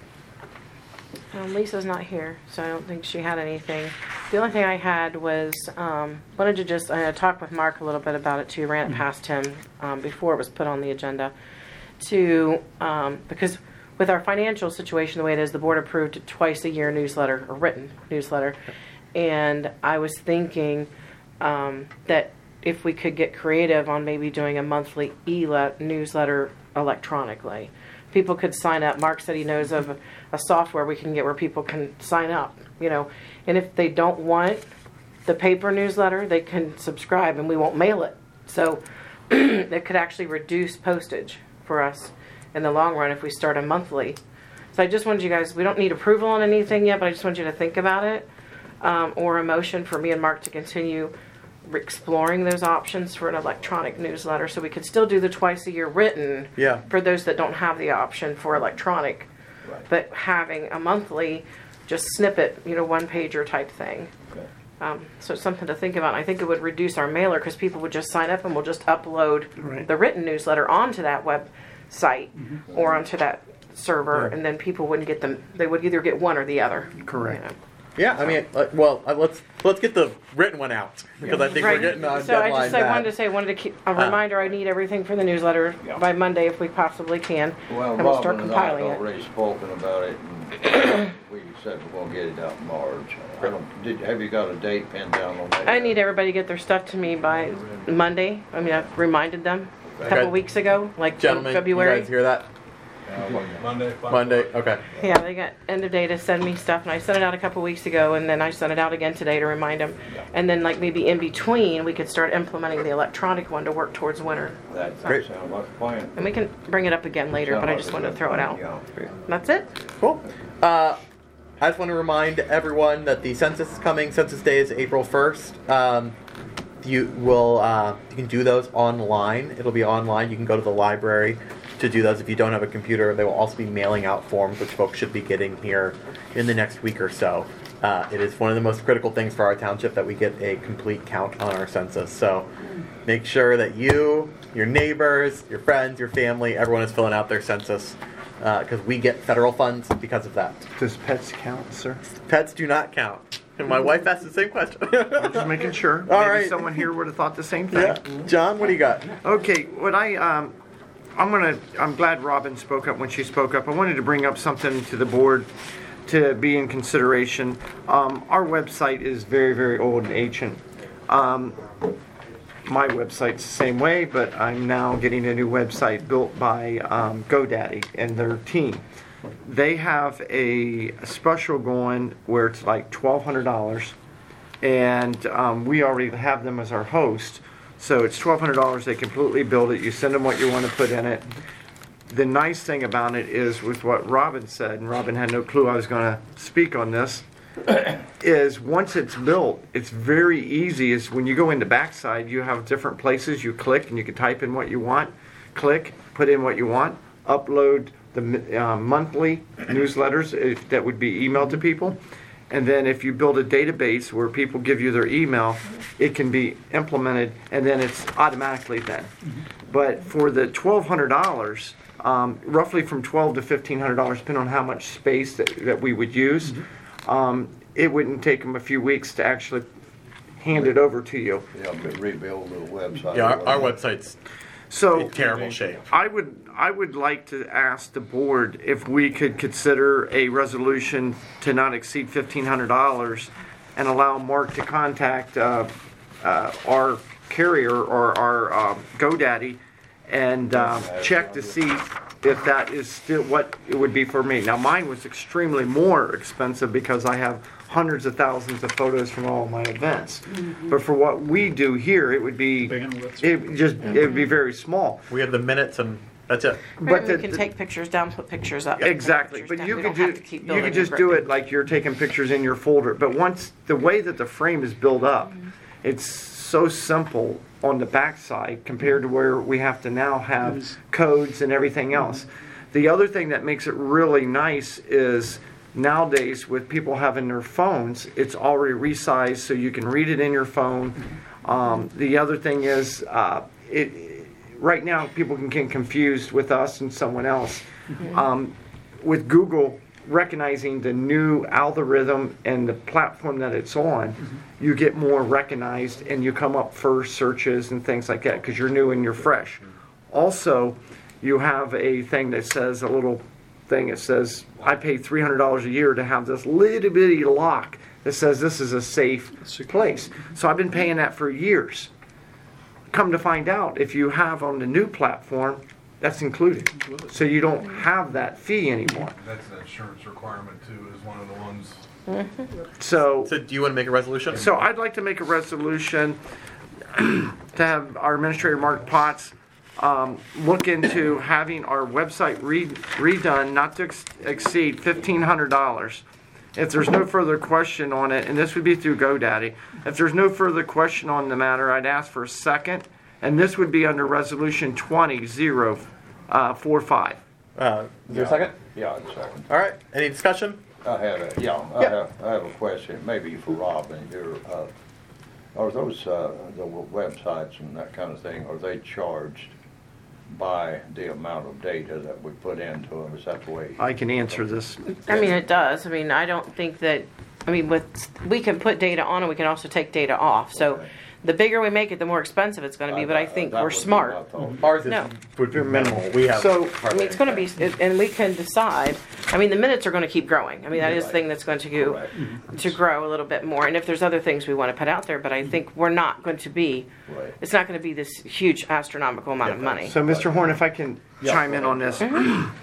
Lisa's not here, so I don't think she had anything. The only thing I had was, wanted to just, I talked with Mark a little bit about it too, ran it past him before it was put on the agenda, because with our financial situation the way it is, the board approved a twice a year newsletter, a written newsletter, and I was thinking that if we could get creative on maybe doing a monthly newsletter electronically. People could sign up. Mark said he knows of a software we can get where people can sign up, you know. And if they don't want the paper newsletter, they can subscribe and we won't mail it. So it could actually reduce postage for us in the long run if we start a monthly. So I just wanted you guys, we don't need approval on anything yet, but I just want you to think about it. Or a motion for me and Mark to continue exploring those options for an electronic newsletter, so we could still do the twice a year written Yeah. for those that don't have the option for electronic, but having a monthly just snippet, you know, one pager type thing. So it's something to think about. I think it would reduce our mailer because people would just sign up and we'll just upload the written newsletter onto that website or onto that server, and then people wouldn't get them. They would either get one or the other. Correct. You know. Yeah, I mean, let's get the written one out because I think we're getting on So I deadline. just wanted to keep a reminder. I need everything for the newsletter by Monday if we possibly can, Well, and we'll start Robin and I compiling had it. already spoken about it, and we said we're gonna get it out in March. Have you got a date pinned down on that? I need everybody to get their stuff to me by Monday. I mean, I've reminded them a couple Okay. weeks ago, like in Gentlemen, February. you guys hear that? Monday, okay. Yeah, they got end of day to send me stuff, and I sent it out a couple weeks ago, and then I sent it out again today to remind them. And then like maybe in between, we could start implementing the electronic one to work towards winter. That Great. sounds like a plan. And we can bring it up again later, but I just wanted to throw it out. That's it. Cool. I just want to remind everyone that the census is coming. Census Day is April 1st. You can do those online. It'll be online. You can go to the library to do those. If you don't have a computer, they will also be mailing out forms, which folks should be getting here in the next week or so. It is one of the most critical things for our township that we get a complete count on our census. So make sure that you, your neighbors, your friends, your family, everyone is filling out their census. Because we get federal funds because of that. Does pets count, sir? Pets do not count. And my wife asked the same question. I'm just making sure. All Maybe right. someone here would have thought the same thing. Yeah. John, what do you got? Okay, what I'm glad Robin spoke up when she spoke up. I wanted to bring up something to the board to be in consideration. Our website is very, very old and ancient. My website's the same way, but I'm now getting a new website built by GoDaddy and their team. They have a special going where it's like $1,200, and we already have them as our host. So it's $1,200. They completely build it. You send them what you want to put in it. The nice thing about it is with what Robin said, and Robin had no clue I was going to speak on this, is once it's built, it's very easy. Is when you go into backside, you have different places you click, and you can type in what you want, click, put in what you want, upload the monthly newsletters that would be emailed to people. And then if you build a database where people give you their email, it can be implemented, and then it's automatically then. But for the $1,200, roughly from $1,200 to $1,500, depending on how much space that we would use, it wouldn't take them a few weeks to actually hand it over to you. Yeah, but rebuild the website. Yeah, our website's in terrible shape. I would like to ask the board if we could consider a resolution to not exceed $1,500 and allow Mark to contact our carrier or our GoDaddy and check to see if that is still what it would be for me. Now mine was extremely more expensive because I have hundreds of thousands of photos from all of my events. But for what we do here, it would be very small. We have the minutes and that's it. But we can take pictures down, put pictures up. Exactly, put pictures but down. you We could don't have to keep building just and do brick. it like you're taking pictures in your folder. But once the way that the frame is built up, it's so simple on the backside compared to where we have to now have codes and everything else. The other thing that makes it really nice is nowadays with people having their phones, it's already resized so you can read it in your phone. The other thing is right now people can get confused with us and someone else. With Google recognizing the new algorithm and the platform that it's on, you get more recognized and you come up first searches and things like that because you're new and you're fresh. Also, you have a thing that says, a little thing that says, I pay $300 a year to have this little bitty lock that says this is a safe place. So I've been paying that for years. Come to find out, if you have on the new platform, that's included. So you don't have that fee anymore. That's an insurance requirement too, is one of the ones. So do you want to make a resolution? So I'd like to make a resolution to have our administrator, Mark Potts, look into having our website redone not to exceed $1,500. If there's no further question on it, and this would be through GoDaddy, if there's no further question on the matter, I'd ask for a second, and this would be under Resolution 20045. Is there a second? Yeah, a second. All right. Any discussion? I have a question, maybe for Robin here. Are those the websites and that kind of thing, are they charged by the amount of data that we put into them? Is that the way? I can answer this. I mean, it does. I mean, I don't think that, we can put data on and we can also take data off. So the bigger we make it, the more expensive it's going to be, but I think we're smart. Ours No. would be minimal. We have So, I mean, it's going to be, and we can decide. I mean, the minutes are going to keep growing. I mean, that is the thing that's going to grow a little bit more. And if there's other things we want to put out there, but I think we're not going to be, it's not going to be this huge astronomical amount of money. So, Mr. Horn, if I can chime in on this.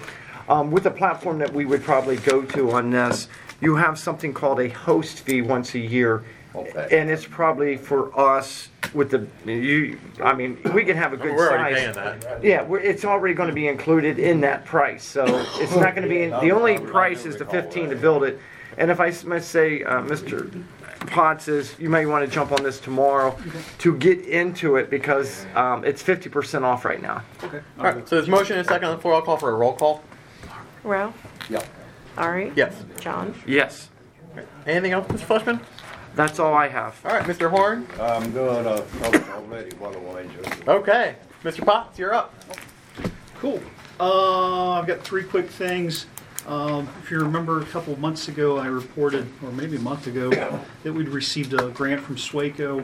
With the platform that we would probably go to on this, you have something called a host fee once a year. Okay. And it's probably for us with the, I mean, we can have a good We're already size. paying that. Yeah, it's already going to be included in that price. So it's not going to be, the only price is the 15 to build it. And if I must say, Mr. Potts, is you may want to jump on this tomorrow to get into it because it's 50% off right now. Okay. All right, so there's motion and a second on the floor. I'll call for a roll call. Ralph? Yeah. Ari? Yes. John? Yes, Anything else, Mr. Fleshman? that's all I have. All right, Mr. Horn. I'm good, already, otherwise. Okay. Mr. Potts, you're up. Cool. I've got three quick things. If you remember, a couple of months ago, I reported, or maybe a month ago, that we'd received a grant from SWACO.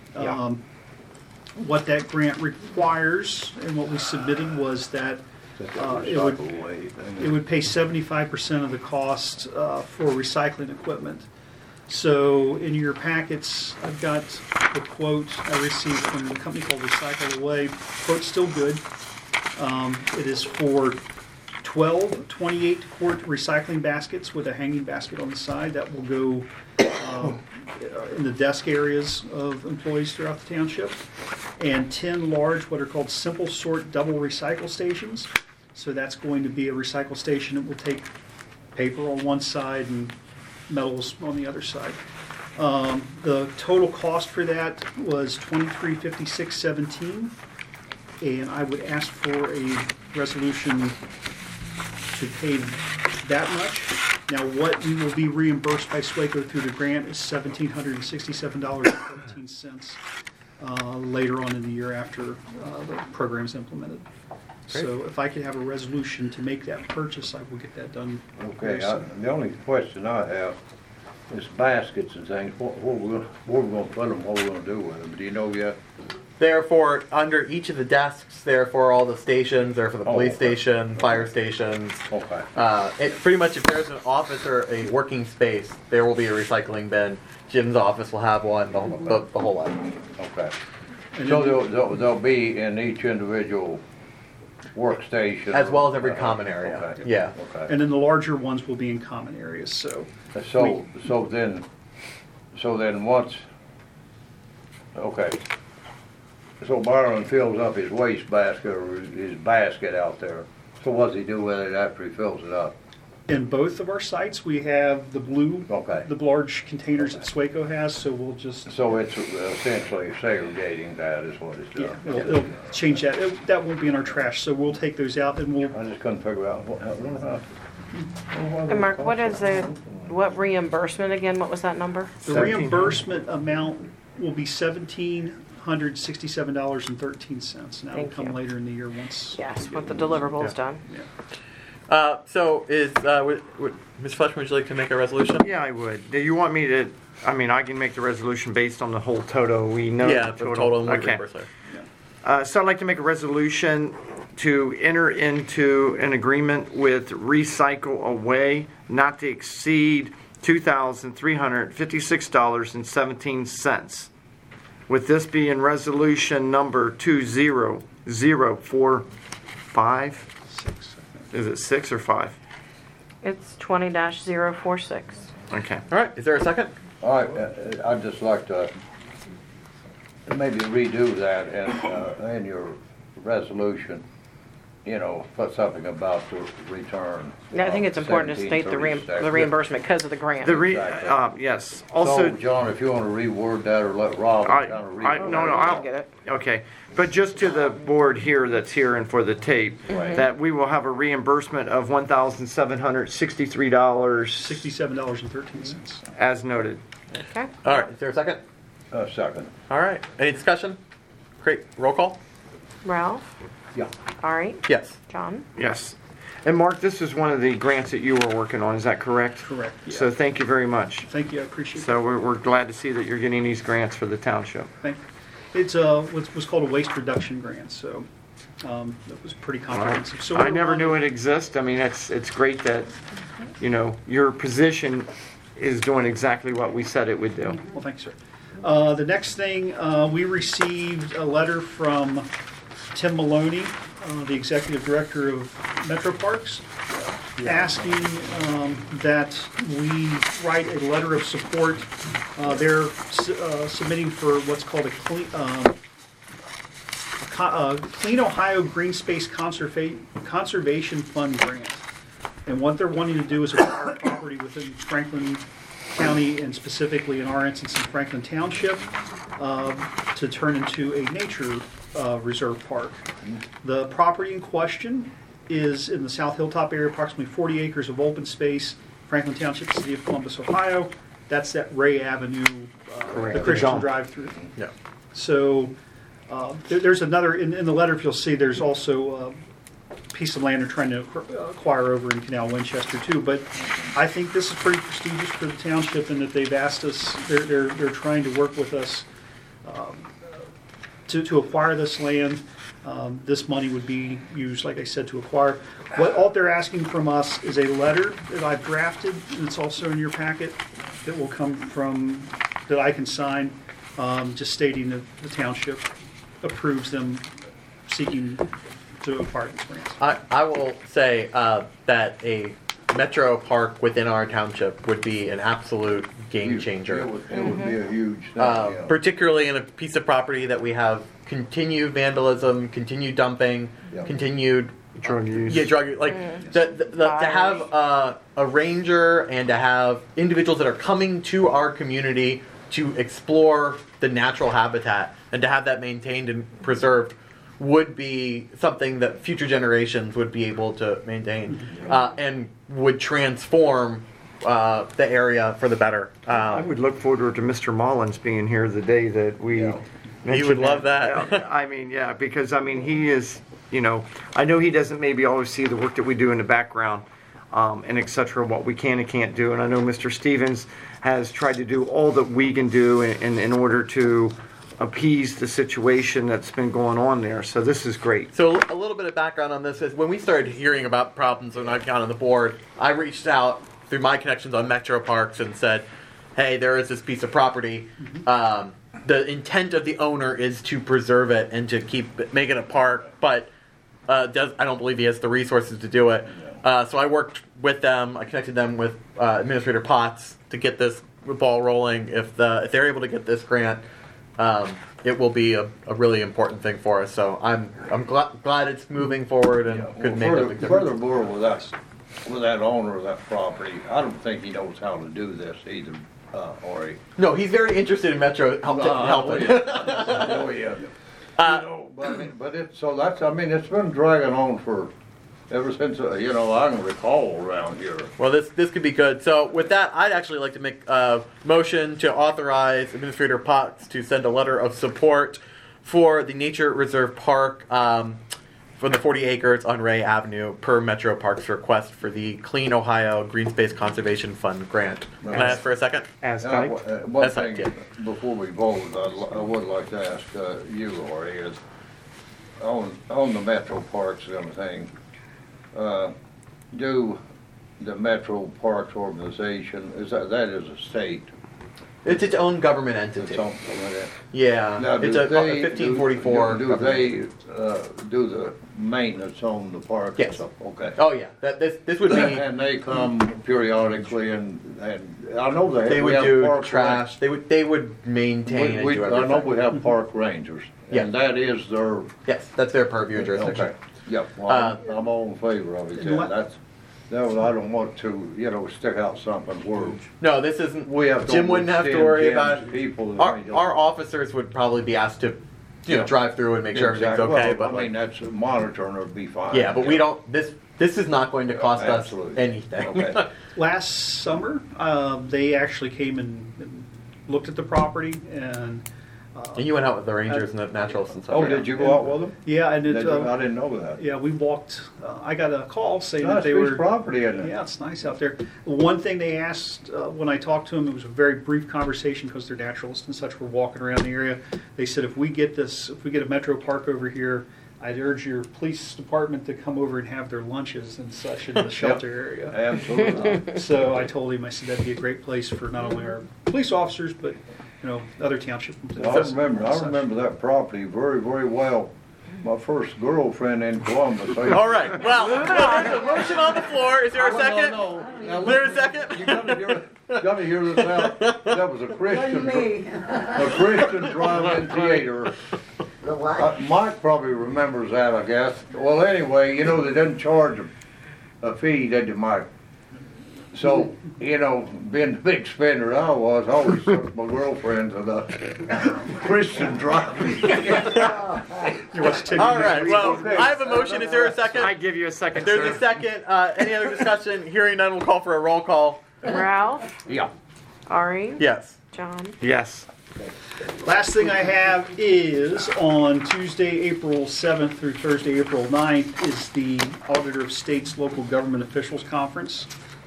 What that grant requires and what we submitted was that it would pay 75% of the cost for recycling equipment. So in your packets, I've got the quote I received from the company called Recycle Away. Quote's still good. It is for 12 28-quart recycling baskets with a hanging basket on the side that will go in the desk areas of employees throughout the township, and 10 large, what are called simple sort double recycle stations. So that's going to be a recycle station that will take paper on one side and metals on the other side. The total cost for that was $2356.17, and I would ask for a resolution to pay that much. Now, what we will be reimbursed by SWACO through the grant is $1,767.13 later on in the year after the program is implemented. So if I could have a resolution to make that purchase, I will get that done. Okay, the only question I have is baskets and things. Where we gonna put them? What we gonna do with them? Do you know yet? Therefore, under each of the desks, therefore all the stations, they're for the police station, fire stations. Okay. It pretty much, if there's an office or a working space, there will be a recycling bin. Jim's office will have one, the whole lot. Okay. So they'll be in each individual workstation? As well as every common area. Okay. Yeah. Okay. And then the larger ones will be in common areas, so. So then once, okay. So Byron fills up his waste basket or his basket out there. So what does he do with it after he fills it up? In both of our sites, we have the blue, Okay. the large containers that SWACO has, so we'll just. So it's essentially segregating that is what it's doing. Yeah, it'll change that. That won't be in our trash, so we'll take those out and we'll. I just couldn't figure out what. And Mark, what reimbursement again? What was that number? The reimbursement amount will be $1,767.13. And that will come later in the year once. Yes, with the deliverables done. Yeah. So is, Ms. Fleshman, would you like to make a resolution? Yeah, I would. Do you want me to, I mean, I can make the resolution based on the whole total. We know Yeah, the the total and what Okay. reimbursement. So I'd like to make a resolution to enter into an agreement with Recycle Away not to exceed $2,356.17. With this being resolution number 20045. Is it 6 or 5? It's 20-046. Okay. All right, is there a second? All right, I'd just like to maybe redo that in your resolution, you know, put something about the return. Yeah, I think it's important to state the reimbursement because of the grant. Yes. Also, so, John, if you want to reword that or let Rob kind of reword I'll get it. Okay. But just to the board here that's here and for the tape, that we will have a reimbursement of $1,763.67.13. as noted. Okay. All right, is there a second? Second. All right, any discussion? Great, roll call? Ralph? Yeah. Ari? Yes. John? Yes. And Mark, this is one of the grants that you were working on, is that correct? Correct. Yeah. So thank you very much. Thank you, I appreciate it. So we're glad to see that you're getting these grants for the township. Thank you. It's what's called a waste reduction grant, so that was pretty comprehensive. So I never knew it existed. I mean, it's great that, you know, your position is doing exactly what we said it would do. Well, thanks, sir. The next thing, we received a letter from Tim Maloney, the executive director of Metro Parks. asking that we write a letter of support. They're submitting for what's called a Clean Ohio Green Space Conservation Fund grant. And what they're wanting to do is acquire property within Franklin County, and specifically in our instance in Franklin Township, to turn into a nature reserve park. The property in question is in the South Hilltop area, approximately 40 acres of open space, Franklin Township, City of Columbus, Ohio. That's that Ray Avenue, the Christian drive-through. Yeah. So there's another, in the letter, if you'll see, there's also a piece of land they're trying to acquire over in Canal Winchester too. But I think this is pretty prestigious for the township, and that they've asked us, they're trying to work with us to acquire this land. This money would be used, like I said, to acquire. All they're asking from us is a letter that I've drafted, and it's also in your packet, that will come from, that I can sign, just stating that the township approves them seeking to acquire this grant. I will say that a metro park within our township would be an absolute game changer. It would be a huge thing, yeah. Particularly in a piece of property that we have continued vandalism, continued dumping, Yeah. continued Drug use. Yeah, drug use. Like to have a ranger and to have individuals that are coming to our community to explore the natural habitat and to have that maintained and preserved would be something that future generations would be able to maintain and would transform the area for the better. I would look forward to Mr. Mullins being here the day that we. Yeah. He would love that. Yeah, I mean, yeah, because I mean, he is. I know he doesn't maybe always see the work that we do in the background, and et cetera, what we can and can't do. And I know Mr. Stevens has tried to do all that we can do in order to appease the situation that's been going on there. So this is great. So a little bit of background on this is when we started hearing about problems when I got on the board, I reached out through my connections on Metro Parks and said, hey, there is this piece of property. The intent of the owner is to preserve it and to make it a park, but I don't believe he has the resources to do it. So I worked with them. I connected them with Administrator Potts to get this ball rolling. If they're able to get this grant, it will be a really important thing for us. So I'm glad it's moving forward and could make a big difference. Furthermore, with that owner of that property, I don't think he knows how to do this either, Ori. No, he's very interested in Metro helping. Oh yeah. But it's been dragging on for ever since I can recall around here. Well, this could be good. So with that, I'd actually like to make a motion to authorize Administrator Potts to send a letter of support for the Nature Reserve Park for the 40 acres on Ray Avenue per Metro Parks request for the Clean Ohio Green Space Conservation Fund grant. Can I ask for a second? One thing before we vote, I would like to ask you, Ori, is on the Metro Parks and everything. Do the Metro Parks organization that is a state? It's its own government entity. Yeah, Now, it's a 1544. Do they do the maintenance on the parks? Yes. And stuff? Okay. Oh yeah, this would be. And they come periodically, and I know they would do trash. They would maintain and do everything. I know we have park rangers, and that is their. Yes, that's their purview jurisdiction. Okay. Yep. Well, I'm all in favor of it. Yeah, I don't want to, stick out something where. No, this isn't. Jim wouldn't have to worry about it. People. Our officers would probably be asked to, drive through and make sure everything's okay. Well, but that's monitoring would be fine. Yeah, but we don't. This is not going to cost us anything. Okay. Last summer, they actually came and looked at the property and. And you went out with the rangers and the naturalists and stuff. Oh, did you go out with them? Yeah, I did. I didn't know that. Yeah, we walked. I got a call saying that they were property, isn't it? Yeah, it's nice out there. One thing they asked when I talked to them, it was a very brief conversation because they're naturalists and such. We're walking around the area. They said if we get a Metro Park over here, I'd urge your police department to come over and have their lunches and such in the shelter area. Absolutely. So I told him, I said that'd be a great place for not only our police officers, but other township employees. I remember that property very, very well. My first girlfriend in Columbus. All right. Well, there's a motion on the floor. Is there a second? Is there a second? You gotta hear this out. That was a Christian drive-in theater. Mike probably remembers that, I guess. Well, anyway, you know, they didn't charge a fee, did you, Mike? So, you know, being the big spender I was, I always took my girlfriend to the Christian drive-in. All right. Well, I have a motion. Is there a second? I give you a second, There's sir. a second. Any other discussion? Hearing none, we'll call for a roll call. Ralph, Yeah. Ari, Yes. John. Yes. Last thing I have is on Tuesday, April 7th through Thursday, April 9th is the Auditor of State's Local Government Officials Conference.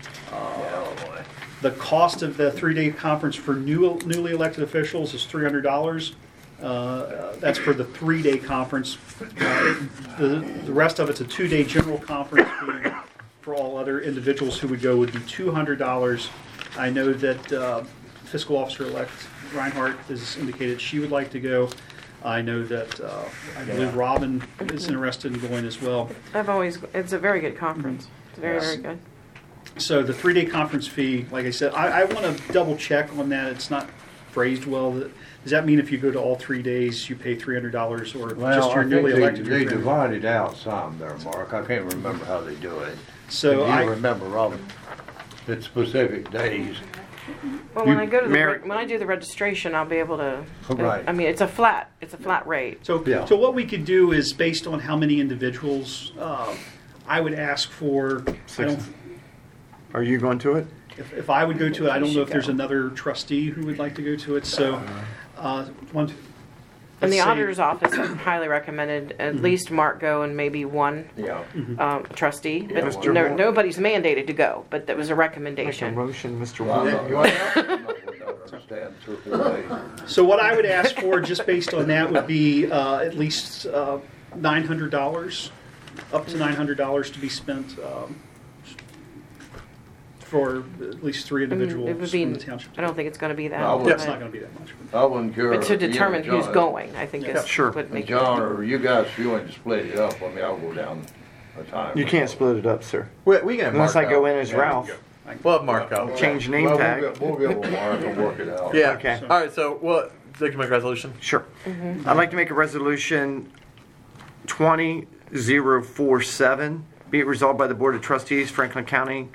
The cost of the 3-day conference for newly elected officials is $300. That's for the 3-day conference. The rest of it's a 2-day general conference fee. For all other individuals who would go would be $200. I know that Fiscal Officer-elect Reinhardt has indicated she would like to go. I know that I believe Robin is interested in going as well. It's a very good conference. It's very, very good. So the 3-day conference fee, like I said, I want to double check on that. It's not phrased well. Does that mean if you go to all 3 days, you pay $300, or Well, just your newly elected? they divided out some there, Mark. I can't remember how they do it. So I remember, Robin, it's specific days. Well, when I go to when I do the registration, I'll be able to. Right. I mean, it's a flat rate. So, Yeah. so what we could do is based on how many individuals, I would ask for. I don't, Are you going to it? if I would go to it, I don't know if there's another trustee who would like to go to it. So, one. And the let's say- auditor's office highly recommended at least Mark go and maybe one Yeah. trustee. But Mr. no, Moore. nobody's mandated to go, but that was a Make a recommendation. motion, Mr. Well, I'm Warren. not- you want that? I'm not gonna understand 2 or 4 days. So what I would ask for, just based on that, would be at least $900, up to $900 to be spent for at least 3 individuals it would be. from the township. I don't think it's going to be that. No, but- It's not going to be that much. I wouldn't care. But to you determine and who's John- going, I think is Sure. would make John, or you guys, if you want to split it up, I mean, I'll go down a time. You can't split it up, sir. We can have Unless I Mark go go. in as Ralph. We'll have Mark go. Change name Well, tag. We'll get with Mark and work it out. Yeah. Okay. All right. So we'll like to make a resolution. Sure. I'd like to make a resolution 20047. Be it resolved by the Board of Trustees, Franklin County,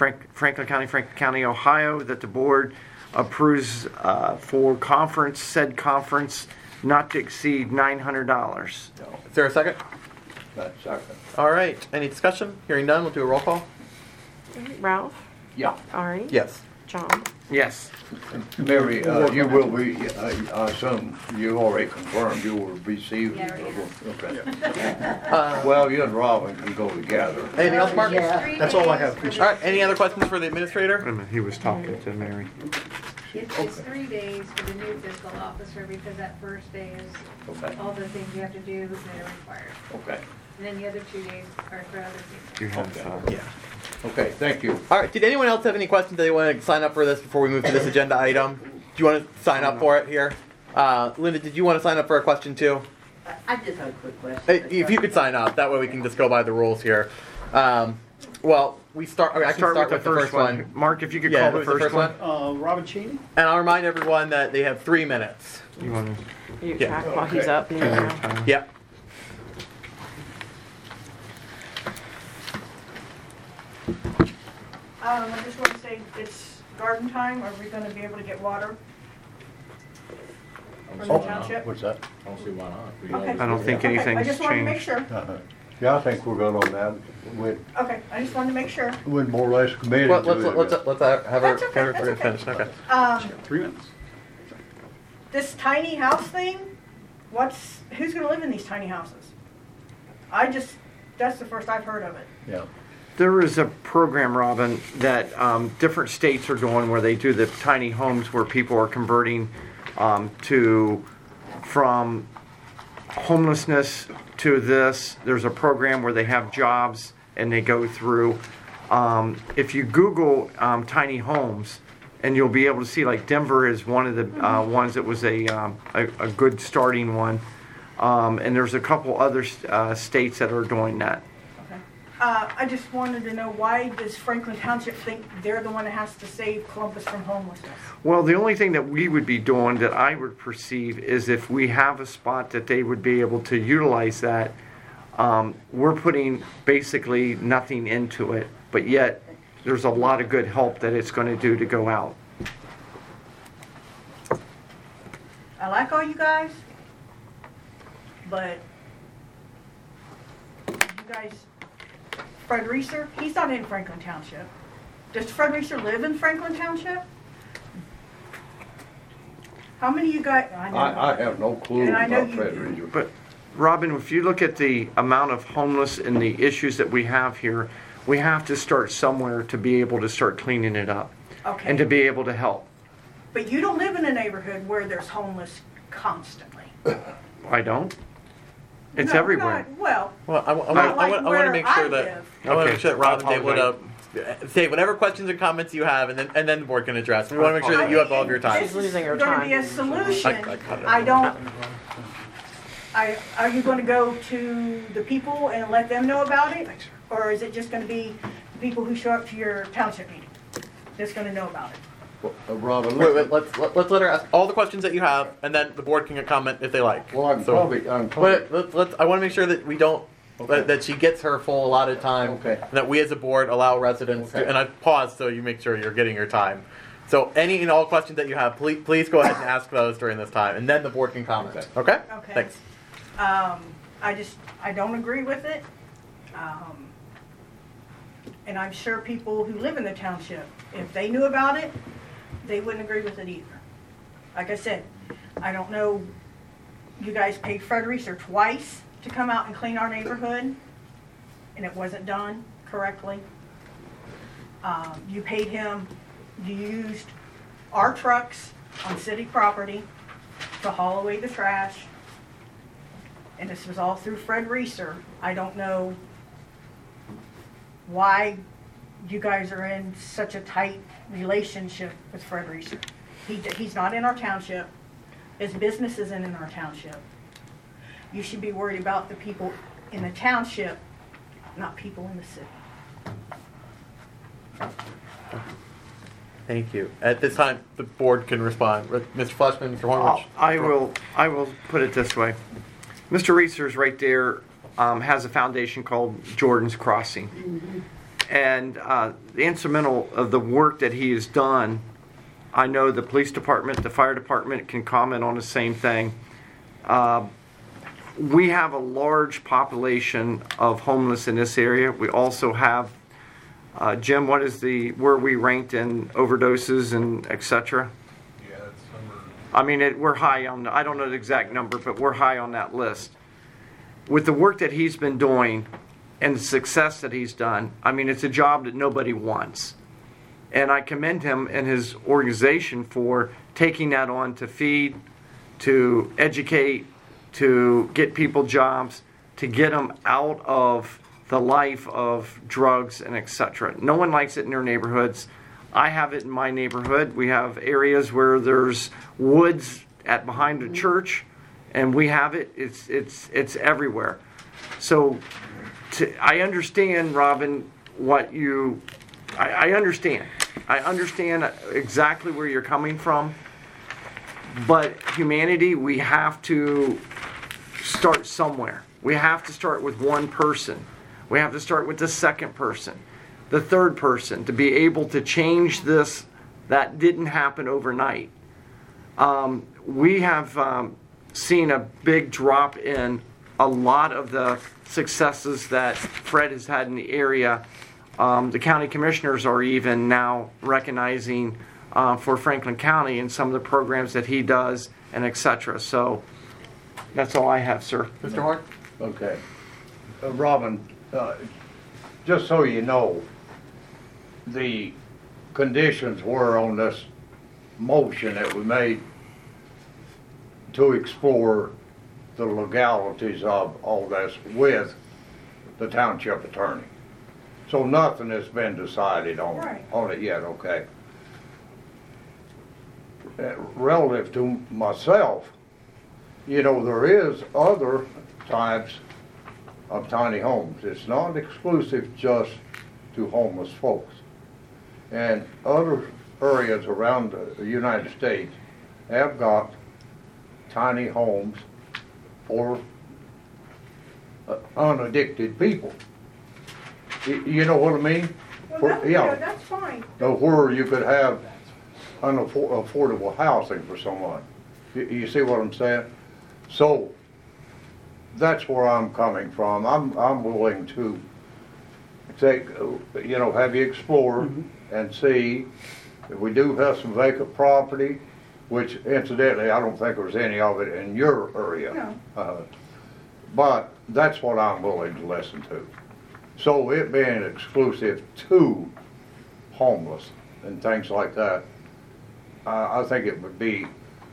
Ohio, that the board approves for said conference not to exceed $900. Is there a second? That's second. All right. Any discussion? Hearing none, we'll do a roll call. Ralph, Yeah. Ari, Yes. John. Yes. Mary, you will be, I assume, you already confirmed you will receive. Yeah, already Okay. Well, you and Robin can go together. Anything else, Mark? That's all I have. All right. Any other questions for the administrator? Wait a minute, he was talking to Mary. It's 3 days for the new fiscal officer because that first day is Okay. all the things you have to do that are required. Okay. And then the other 2 days are for other things. You have, Yeah. Okay, thank you. All right. Did anyone else have any questions that they want to sign up for this before we move to this agenda item? Do you want to sign up for it here? Linda, did you want to sign up for a question too? I just have a quick question. If you could sign up, that way we can just go by the rules here. Well, we start. I can start with the first one. Mark, if you could Yeah, call the who's first one. Robin Cheney? And I'll remind everyone that they have 3 minutes. You want to? You Yeah. track while he's up. And you know. Yeah. I just want to say, it's garden time. Are we going to be able to get water from the township? What's that? I don't see why not. We Okay. I don't think Okay, anything's I just wanted to make changed. sure. Uh-huh. Yeah, I think we're good on that. Okay, I just wanted to make sure. We're more or less committed Well, to let's it. have her That's okay, that's okay. finish. Okay. 3 minutes. This tiny house thing, who's going to live in these tiny houses? That's the first I've heard of it. Yeah. There is a program, Robin, that different states are doing where they do the tiny homes where people are converting from homelessness to this. There's a program where they have jobs and they go through. If you Google tiny homes, and you'll be able to see, like Denver is one of the ones that was a good starting one. And there's a couple other states that are doing that. I just wanted to know, why does Franklin Township think they're the one that has to save Columbus from homelessness? Well, the only thing that we would be doing, that I would perceive, is if we have a spot that they would be able to utilize that, we're putting basically nothing into it, but yet there's a lot of good help that it's going to do to go out. I like all you guys, but you guys, Fred Reeser, he's not in Franklin Township. Does Fred Reeser live in Franklin Township? How many of you guys? I have no clue And I know about you Fred do. Reeser. But Robin, if you look at the amount of homeless and the issues that we have here, we have to start somewhere to be able to start cleaning it up Okay. and to be able to help. But you don't live in a neighborhood where there's homeless constantly. I don't. It's No, everywhere. not- well, Well, I Not like want to where make I sure that live. I want to Okay, make sure that Robin's I able to say whatever questions and comments you have, and then the board can address. We want to make sure that you have all of your time. This is losing her going to be a time. solution. I cut it. I don't. Are you going to go to the people and let them know about it, or is it just going to be the people who show up to your township meeting that's going to know about it? Robin, Wait, let's let her ask all the questions that you have, and then the board can comment if they like. well, I'm So- probably, But I want to make sure that we don't that she gets her full allotted time, Okay. and that we as a board allow residents. Okay. And I pause so you make sure you're getting your time. So any and all questions that you have, please go ahead and ask those during this time, and then the board can comment. Okay? Okay. Thanks. I don't agree with it. And I'm sure people who live in the township, if they knew about it, they wouldn't agree with it either. Like I said, I don't know, you guys paid Fred Reeser twice to come out and clean our neighborhood, and it wasn't done correctly. You paid him, you used our trucks on city property to haul away the trash. And this was all through Fred Reeser. I don't know why you guys are in such a tight relationship with Fred Reeser. He's not in our township. His business isn't in our township. You should be worried about the people in the township, not people in the city. Thank you. At this time, the board can respond. Mr. Fleshman, Mr. Hornwich. I will put it this way. Mr. Reeser's right there has a foundation called Jordan's Crossing. And the instrumental of the work that he has done, I know the police department, the fire department can comment on the same thing. We have a large population of homeless in this area. We also have, Jim, what is where we ranked in overdoses and et cetera? Yeah, it's number. I mean, we're high on, I don't know the exact number, but we're high on that list. With the work that he's been doing and the success that he's done, I mean, it's a job that nobody wants. And I commend him and his organization for taking that on to feed, to educate, to get people jobs, to get them out of the life of drugs and etc. No one likes it in their neighborhoods. I have it in my neighborhood. We have areas where there's woods behind the church, and we have it. It's everywhere. So I understand, Robin, what you. I understand. I understand exactly where you're coming from. But humanity, we have to start somewhere. We have to start with one person. We have to start with the second person, the third person, to be able to change this. That didn't happen overnight. We have seen a big drop in a lot of the successes that Fred has had in the area. The county commissioners are even now recognizing for Franklin County and some of the programs that he does and etc. So that's all I have, sir. Mr. Horn? Okay. Robin, just so you know, the conditions were on this motion that we made to explore the legalities of all this with the township attorney. So nothing has been decided on it yet, okay? Relative to myself, you know, there is other types of tiny homes. It's not exclusive just to homeless folks. And other areas around the United States have got tiny homes for unaddicted people. You know what I mean? Well, yeah, that's fine. Where you could have affordable housing for someone. You see what I'm saying? So that's where I'm coming from. I'm willing to take, you know, have you explore and see if we do have some vacant property, which incidentally I don't think there's any of it in your area. No. But that's what I'm willing to listen to. So it being exclusive to homeless and things like that, I think it would be,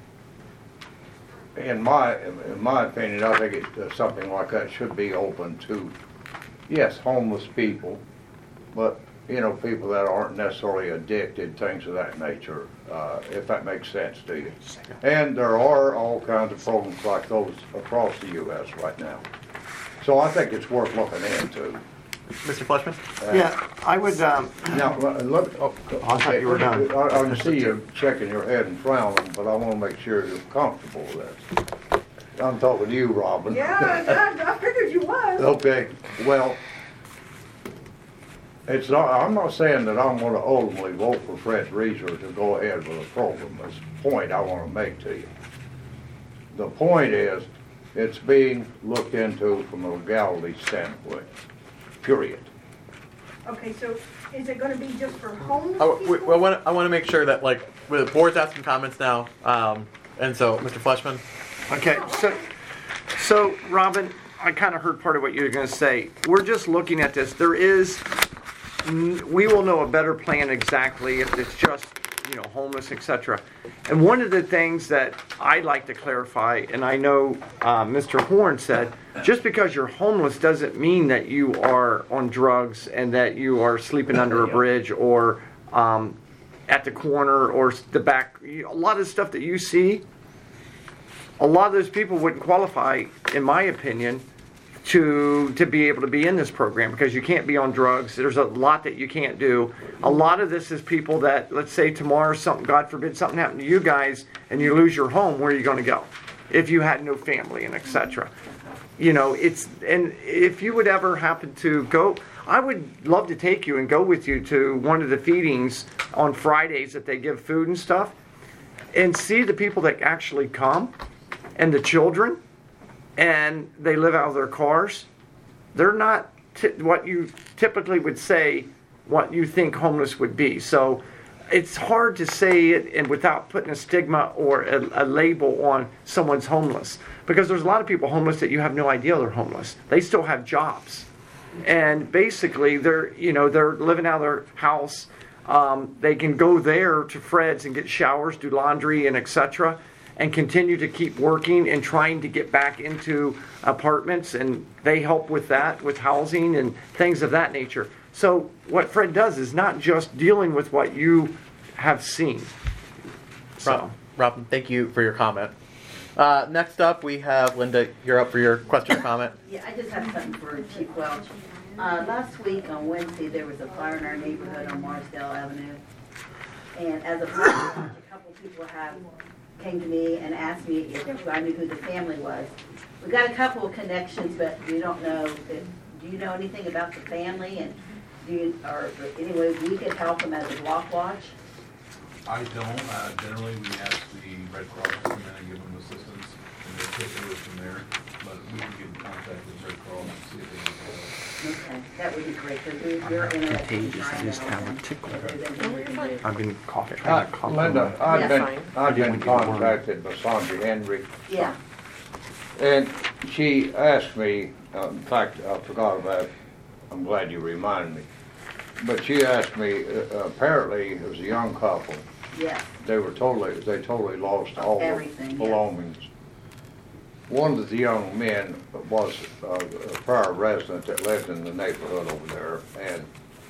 in my opinion, I think something like that should be open to, yes, homeless people, but you know, people that aren't necessarily addicted, things of that nature, if that makes sense to you. And there are all kinds of programs like those across the U.S. right now. So I think it's worth looking into. Mr. Fleshman? Yeah, I would, Now, look, I thought you were done. I can see you shaking your head and frowning, but I want to make sure you're comfortable with this. I'm talking to you, Robin. Yeah, I figured you was. Okay, well, it's not, I'm not saying that I'm going to ultimately vote for Fred Reeser to go ahead with a program. That's the point I want to make to you. The point is, it's being looked into from a legality standpoint, period. Okay, so is it gonna be just for homeless I people? want to make sure that, like, the board's asking comments now, and so, Mr. Fleshman? okay, so Robin, I kind of heard part of what you were going to say. We're just looking at this. We will know a better plan exactly if it's just, you know, homeless, etc. And one of the things that I'd like to clarify, and I know Mr. Horn said, just because you're homeless doesn't mean that you are on drugs and that you are sleeping under a bridge or at the corner or the back. A lot of stuff that you see, a lot of those people wouldn't qualify, in my opinion, to be able to be in this program because you can't be on drugs. There's a lot that you can't do. A lot of this is people that, let's say tomorrow, something, God forbid, something happened to you guys and you lose your home, where are you going to go? If you had no family and etc. You know, and if you would ever happen to go, I would love to take you and go with you to one of the feedings on Fridays that they give food and stuff and see the people that actually come and the children. And they live out of their cars. They're not what you typically would say, what you think homeless would be. So it's hard to say it and without putting a stigma or a label on someone's homeless. Because there's a lot of people homeless that you have no idea they're homeless. They still have jobs. And basically they're living out of their house. They can go there to Fred's and get showers, do laundry and etc. and continue to keep working and trying to get back into apartments, and they help with that, with housing and things of that nature. So what Fred does is not just dealing with what you have seen. So. Robin, thank you for your comment. Next up, we have Linda. You're up for your question or comment. Yeah, I just have something for Chief Welch. Last week on Wednesday, there was a fire in our neighborhood on Marsdale Avenue. And as a couple people came to me and asked me if I knew who the family was. We got a couple of connections, but we don't know. Do you know anything about the family? And or anyway, we could help them as a block watch? I don't. Generally, we ask the Red Cross to come in and give them assistance, and they take it from there. But we can get in contact with Red Cross and see if they can help. Okay, that would be great, because we're interested in trying just have a tickle. I've been coughing. Linda, I've been contacted by Sandra Henry. Yeah. And she asked me, in fact, I forgot about it. I'm glad you reminded me. But she asked me, apparently it was a young couple. Yeah. They totally lost all their belongings. Yeah. One of the young men was a prior resident that lived in the neighborhood over there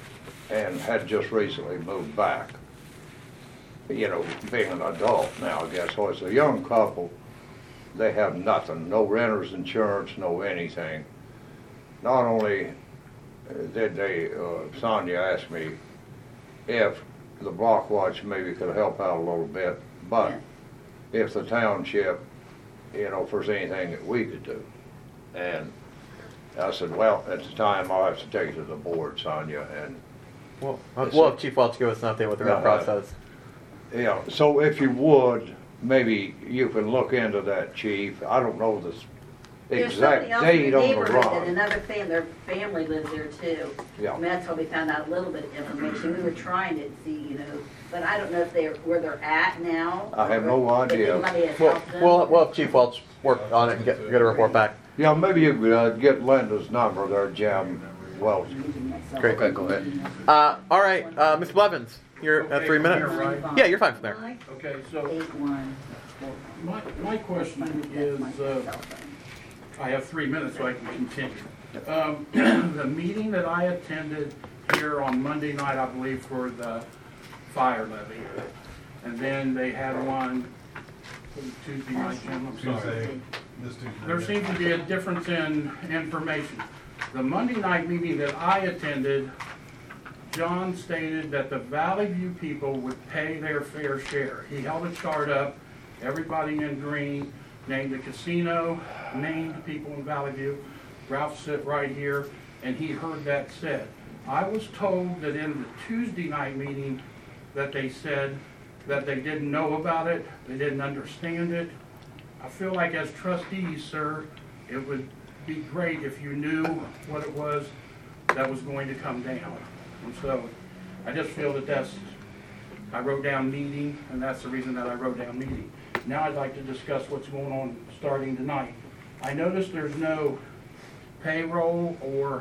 and had just recently moved back. You know, being an adult now, I guess. So it's a young couple. they have nothing, no renter's insurance, no anything. Not only did they, Sonia asked me if the block watch maybe could help out a little bit, but if the township, you know, if there's anything that we could do. And I said, well, at the time, I'll have to take it to the board, Sonia, and. Well, we'll have Chief Welch give us an update with the process. Yeah, so if you would, maybe you can look into that, Chief. I don't know the There's exact somebody else in date the on the neighborhood that run. another their family lives there too. Yeah. I mean, that's how we found out a little bit of information. We were trying to see, you know, but I don't know if where they're at now. I have no or if idea. anybody has We'll, helped them. we'll have Chief Welch work on it and get a report back. Yeah, maybe you could get Linda's number there, Jim Welch. Great. Okay, go ahead. All right, Mr. Blevins, you're at 3 minutes. Yeah, you're fine from there. Okay, so 81. my question is, I have 3 minutes so I can continue. The meeting that I attended here on Monday night, I believe, for the fire levy, and then they had one Tuesday night, Jim, I'm sorry. There seems to be a difference in information. The Monday night meeting that I attended, John stated that the Valley View people would pay their fair share. He held a chart up, everybody in green, named the casino, named people in Valley View. Ralph sit right here, and he heard that said. I was told that in the Tuesday night meeting that they said that they didn't know about it, they didn't understand it. I feel like as trustees, sir, it would be great if you knew what it was that was going to come down. And so I just feel that I wrote down meeting, and that's the reason that I wrote down meeting. Now I'd like to discuss what's going on starting tonight. I noticed there's no payroll or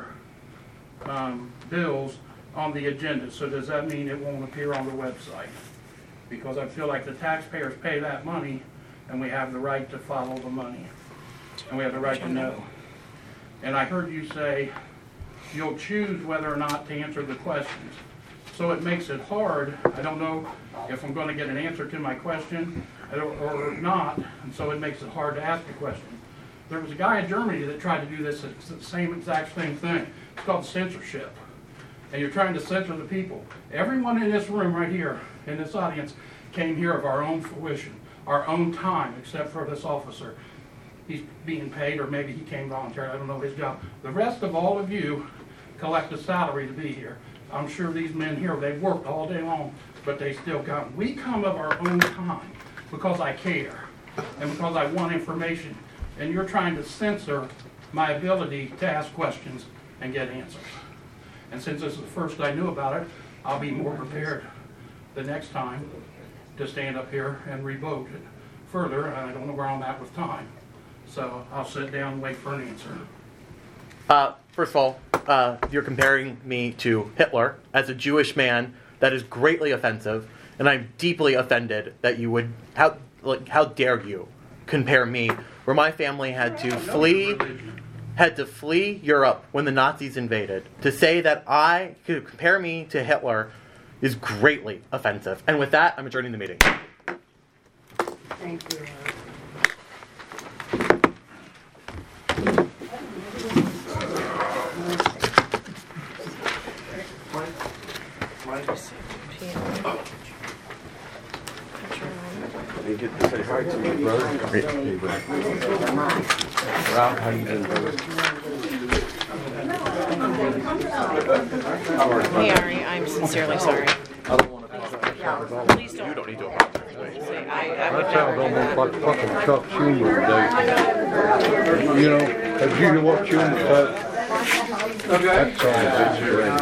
bills on the agenda, so does that mean it won't appear on the website? Because I feel like the taxpayers pay that money, and we have the right to follow the money, and we have the right to know. And I heard you say you'll choose whether or not to answer the questions. So it makes it hard. I don't know if I'm going to get an answer to my question or not, and so it makes it hard to ask a question. There was a guy in Germany that tried to do this, it's the same exact same thing. It's called censorship. And you're trying to censor the people. Everyone in this room right here, in this audience, came here of our own fruition, our own time, except for this officer. He's being paid, or maybe he came voluntarily, I don't know his job. The rest of all of you collect a salary to be here. I'm sure these men here, they've worked all day long, but they still come. We come of our own time because I care and because I want information. And you're trying to censor my ability to ask questions and get answers. And since this is the first I knew about it, I'll be more prepared the next time to stand up here and revote it further, and I don't know where I'm at with time. So I'll sit down and wait for an answer. First of all, you're comparing me to Hitler as a Jewish man. That is greatly offensive, and I'm deeply offended that you would. How dare you compare me, where my family had to flee Europe when the Nazis invaded. To say that I could compare me to Hitler is greatly offensive. And with that, I'm adjourning the meeting. Thank you. You get to say hi to me, brother. Ralph, how you doing, brother? Hey, Ari, I'm sincerely sorry. I don't want to apologize. Please don't. You don't need to apologize. I would That never sounds do almost that. like fucking Chuck Schumer today. You know, have you watched Schumer? That sounds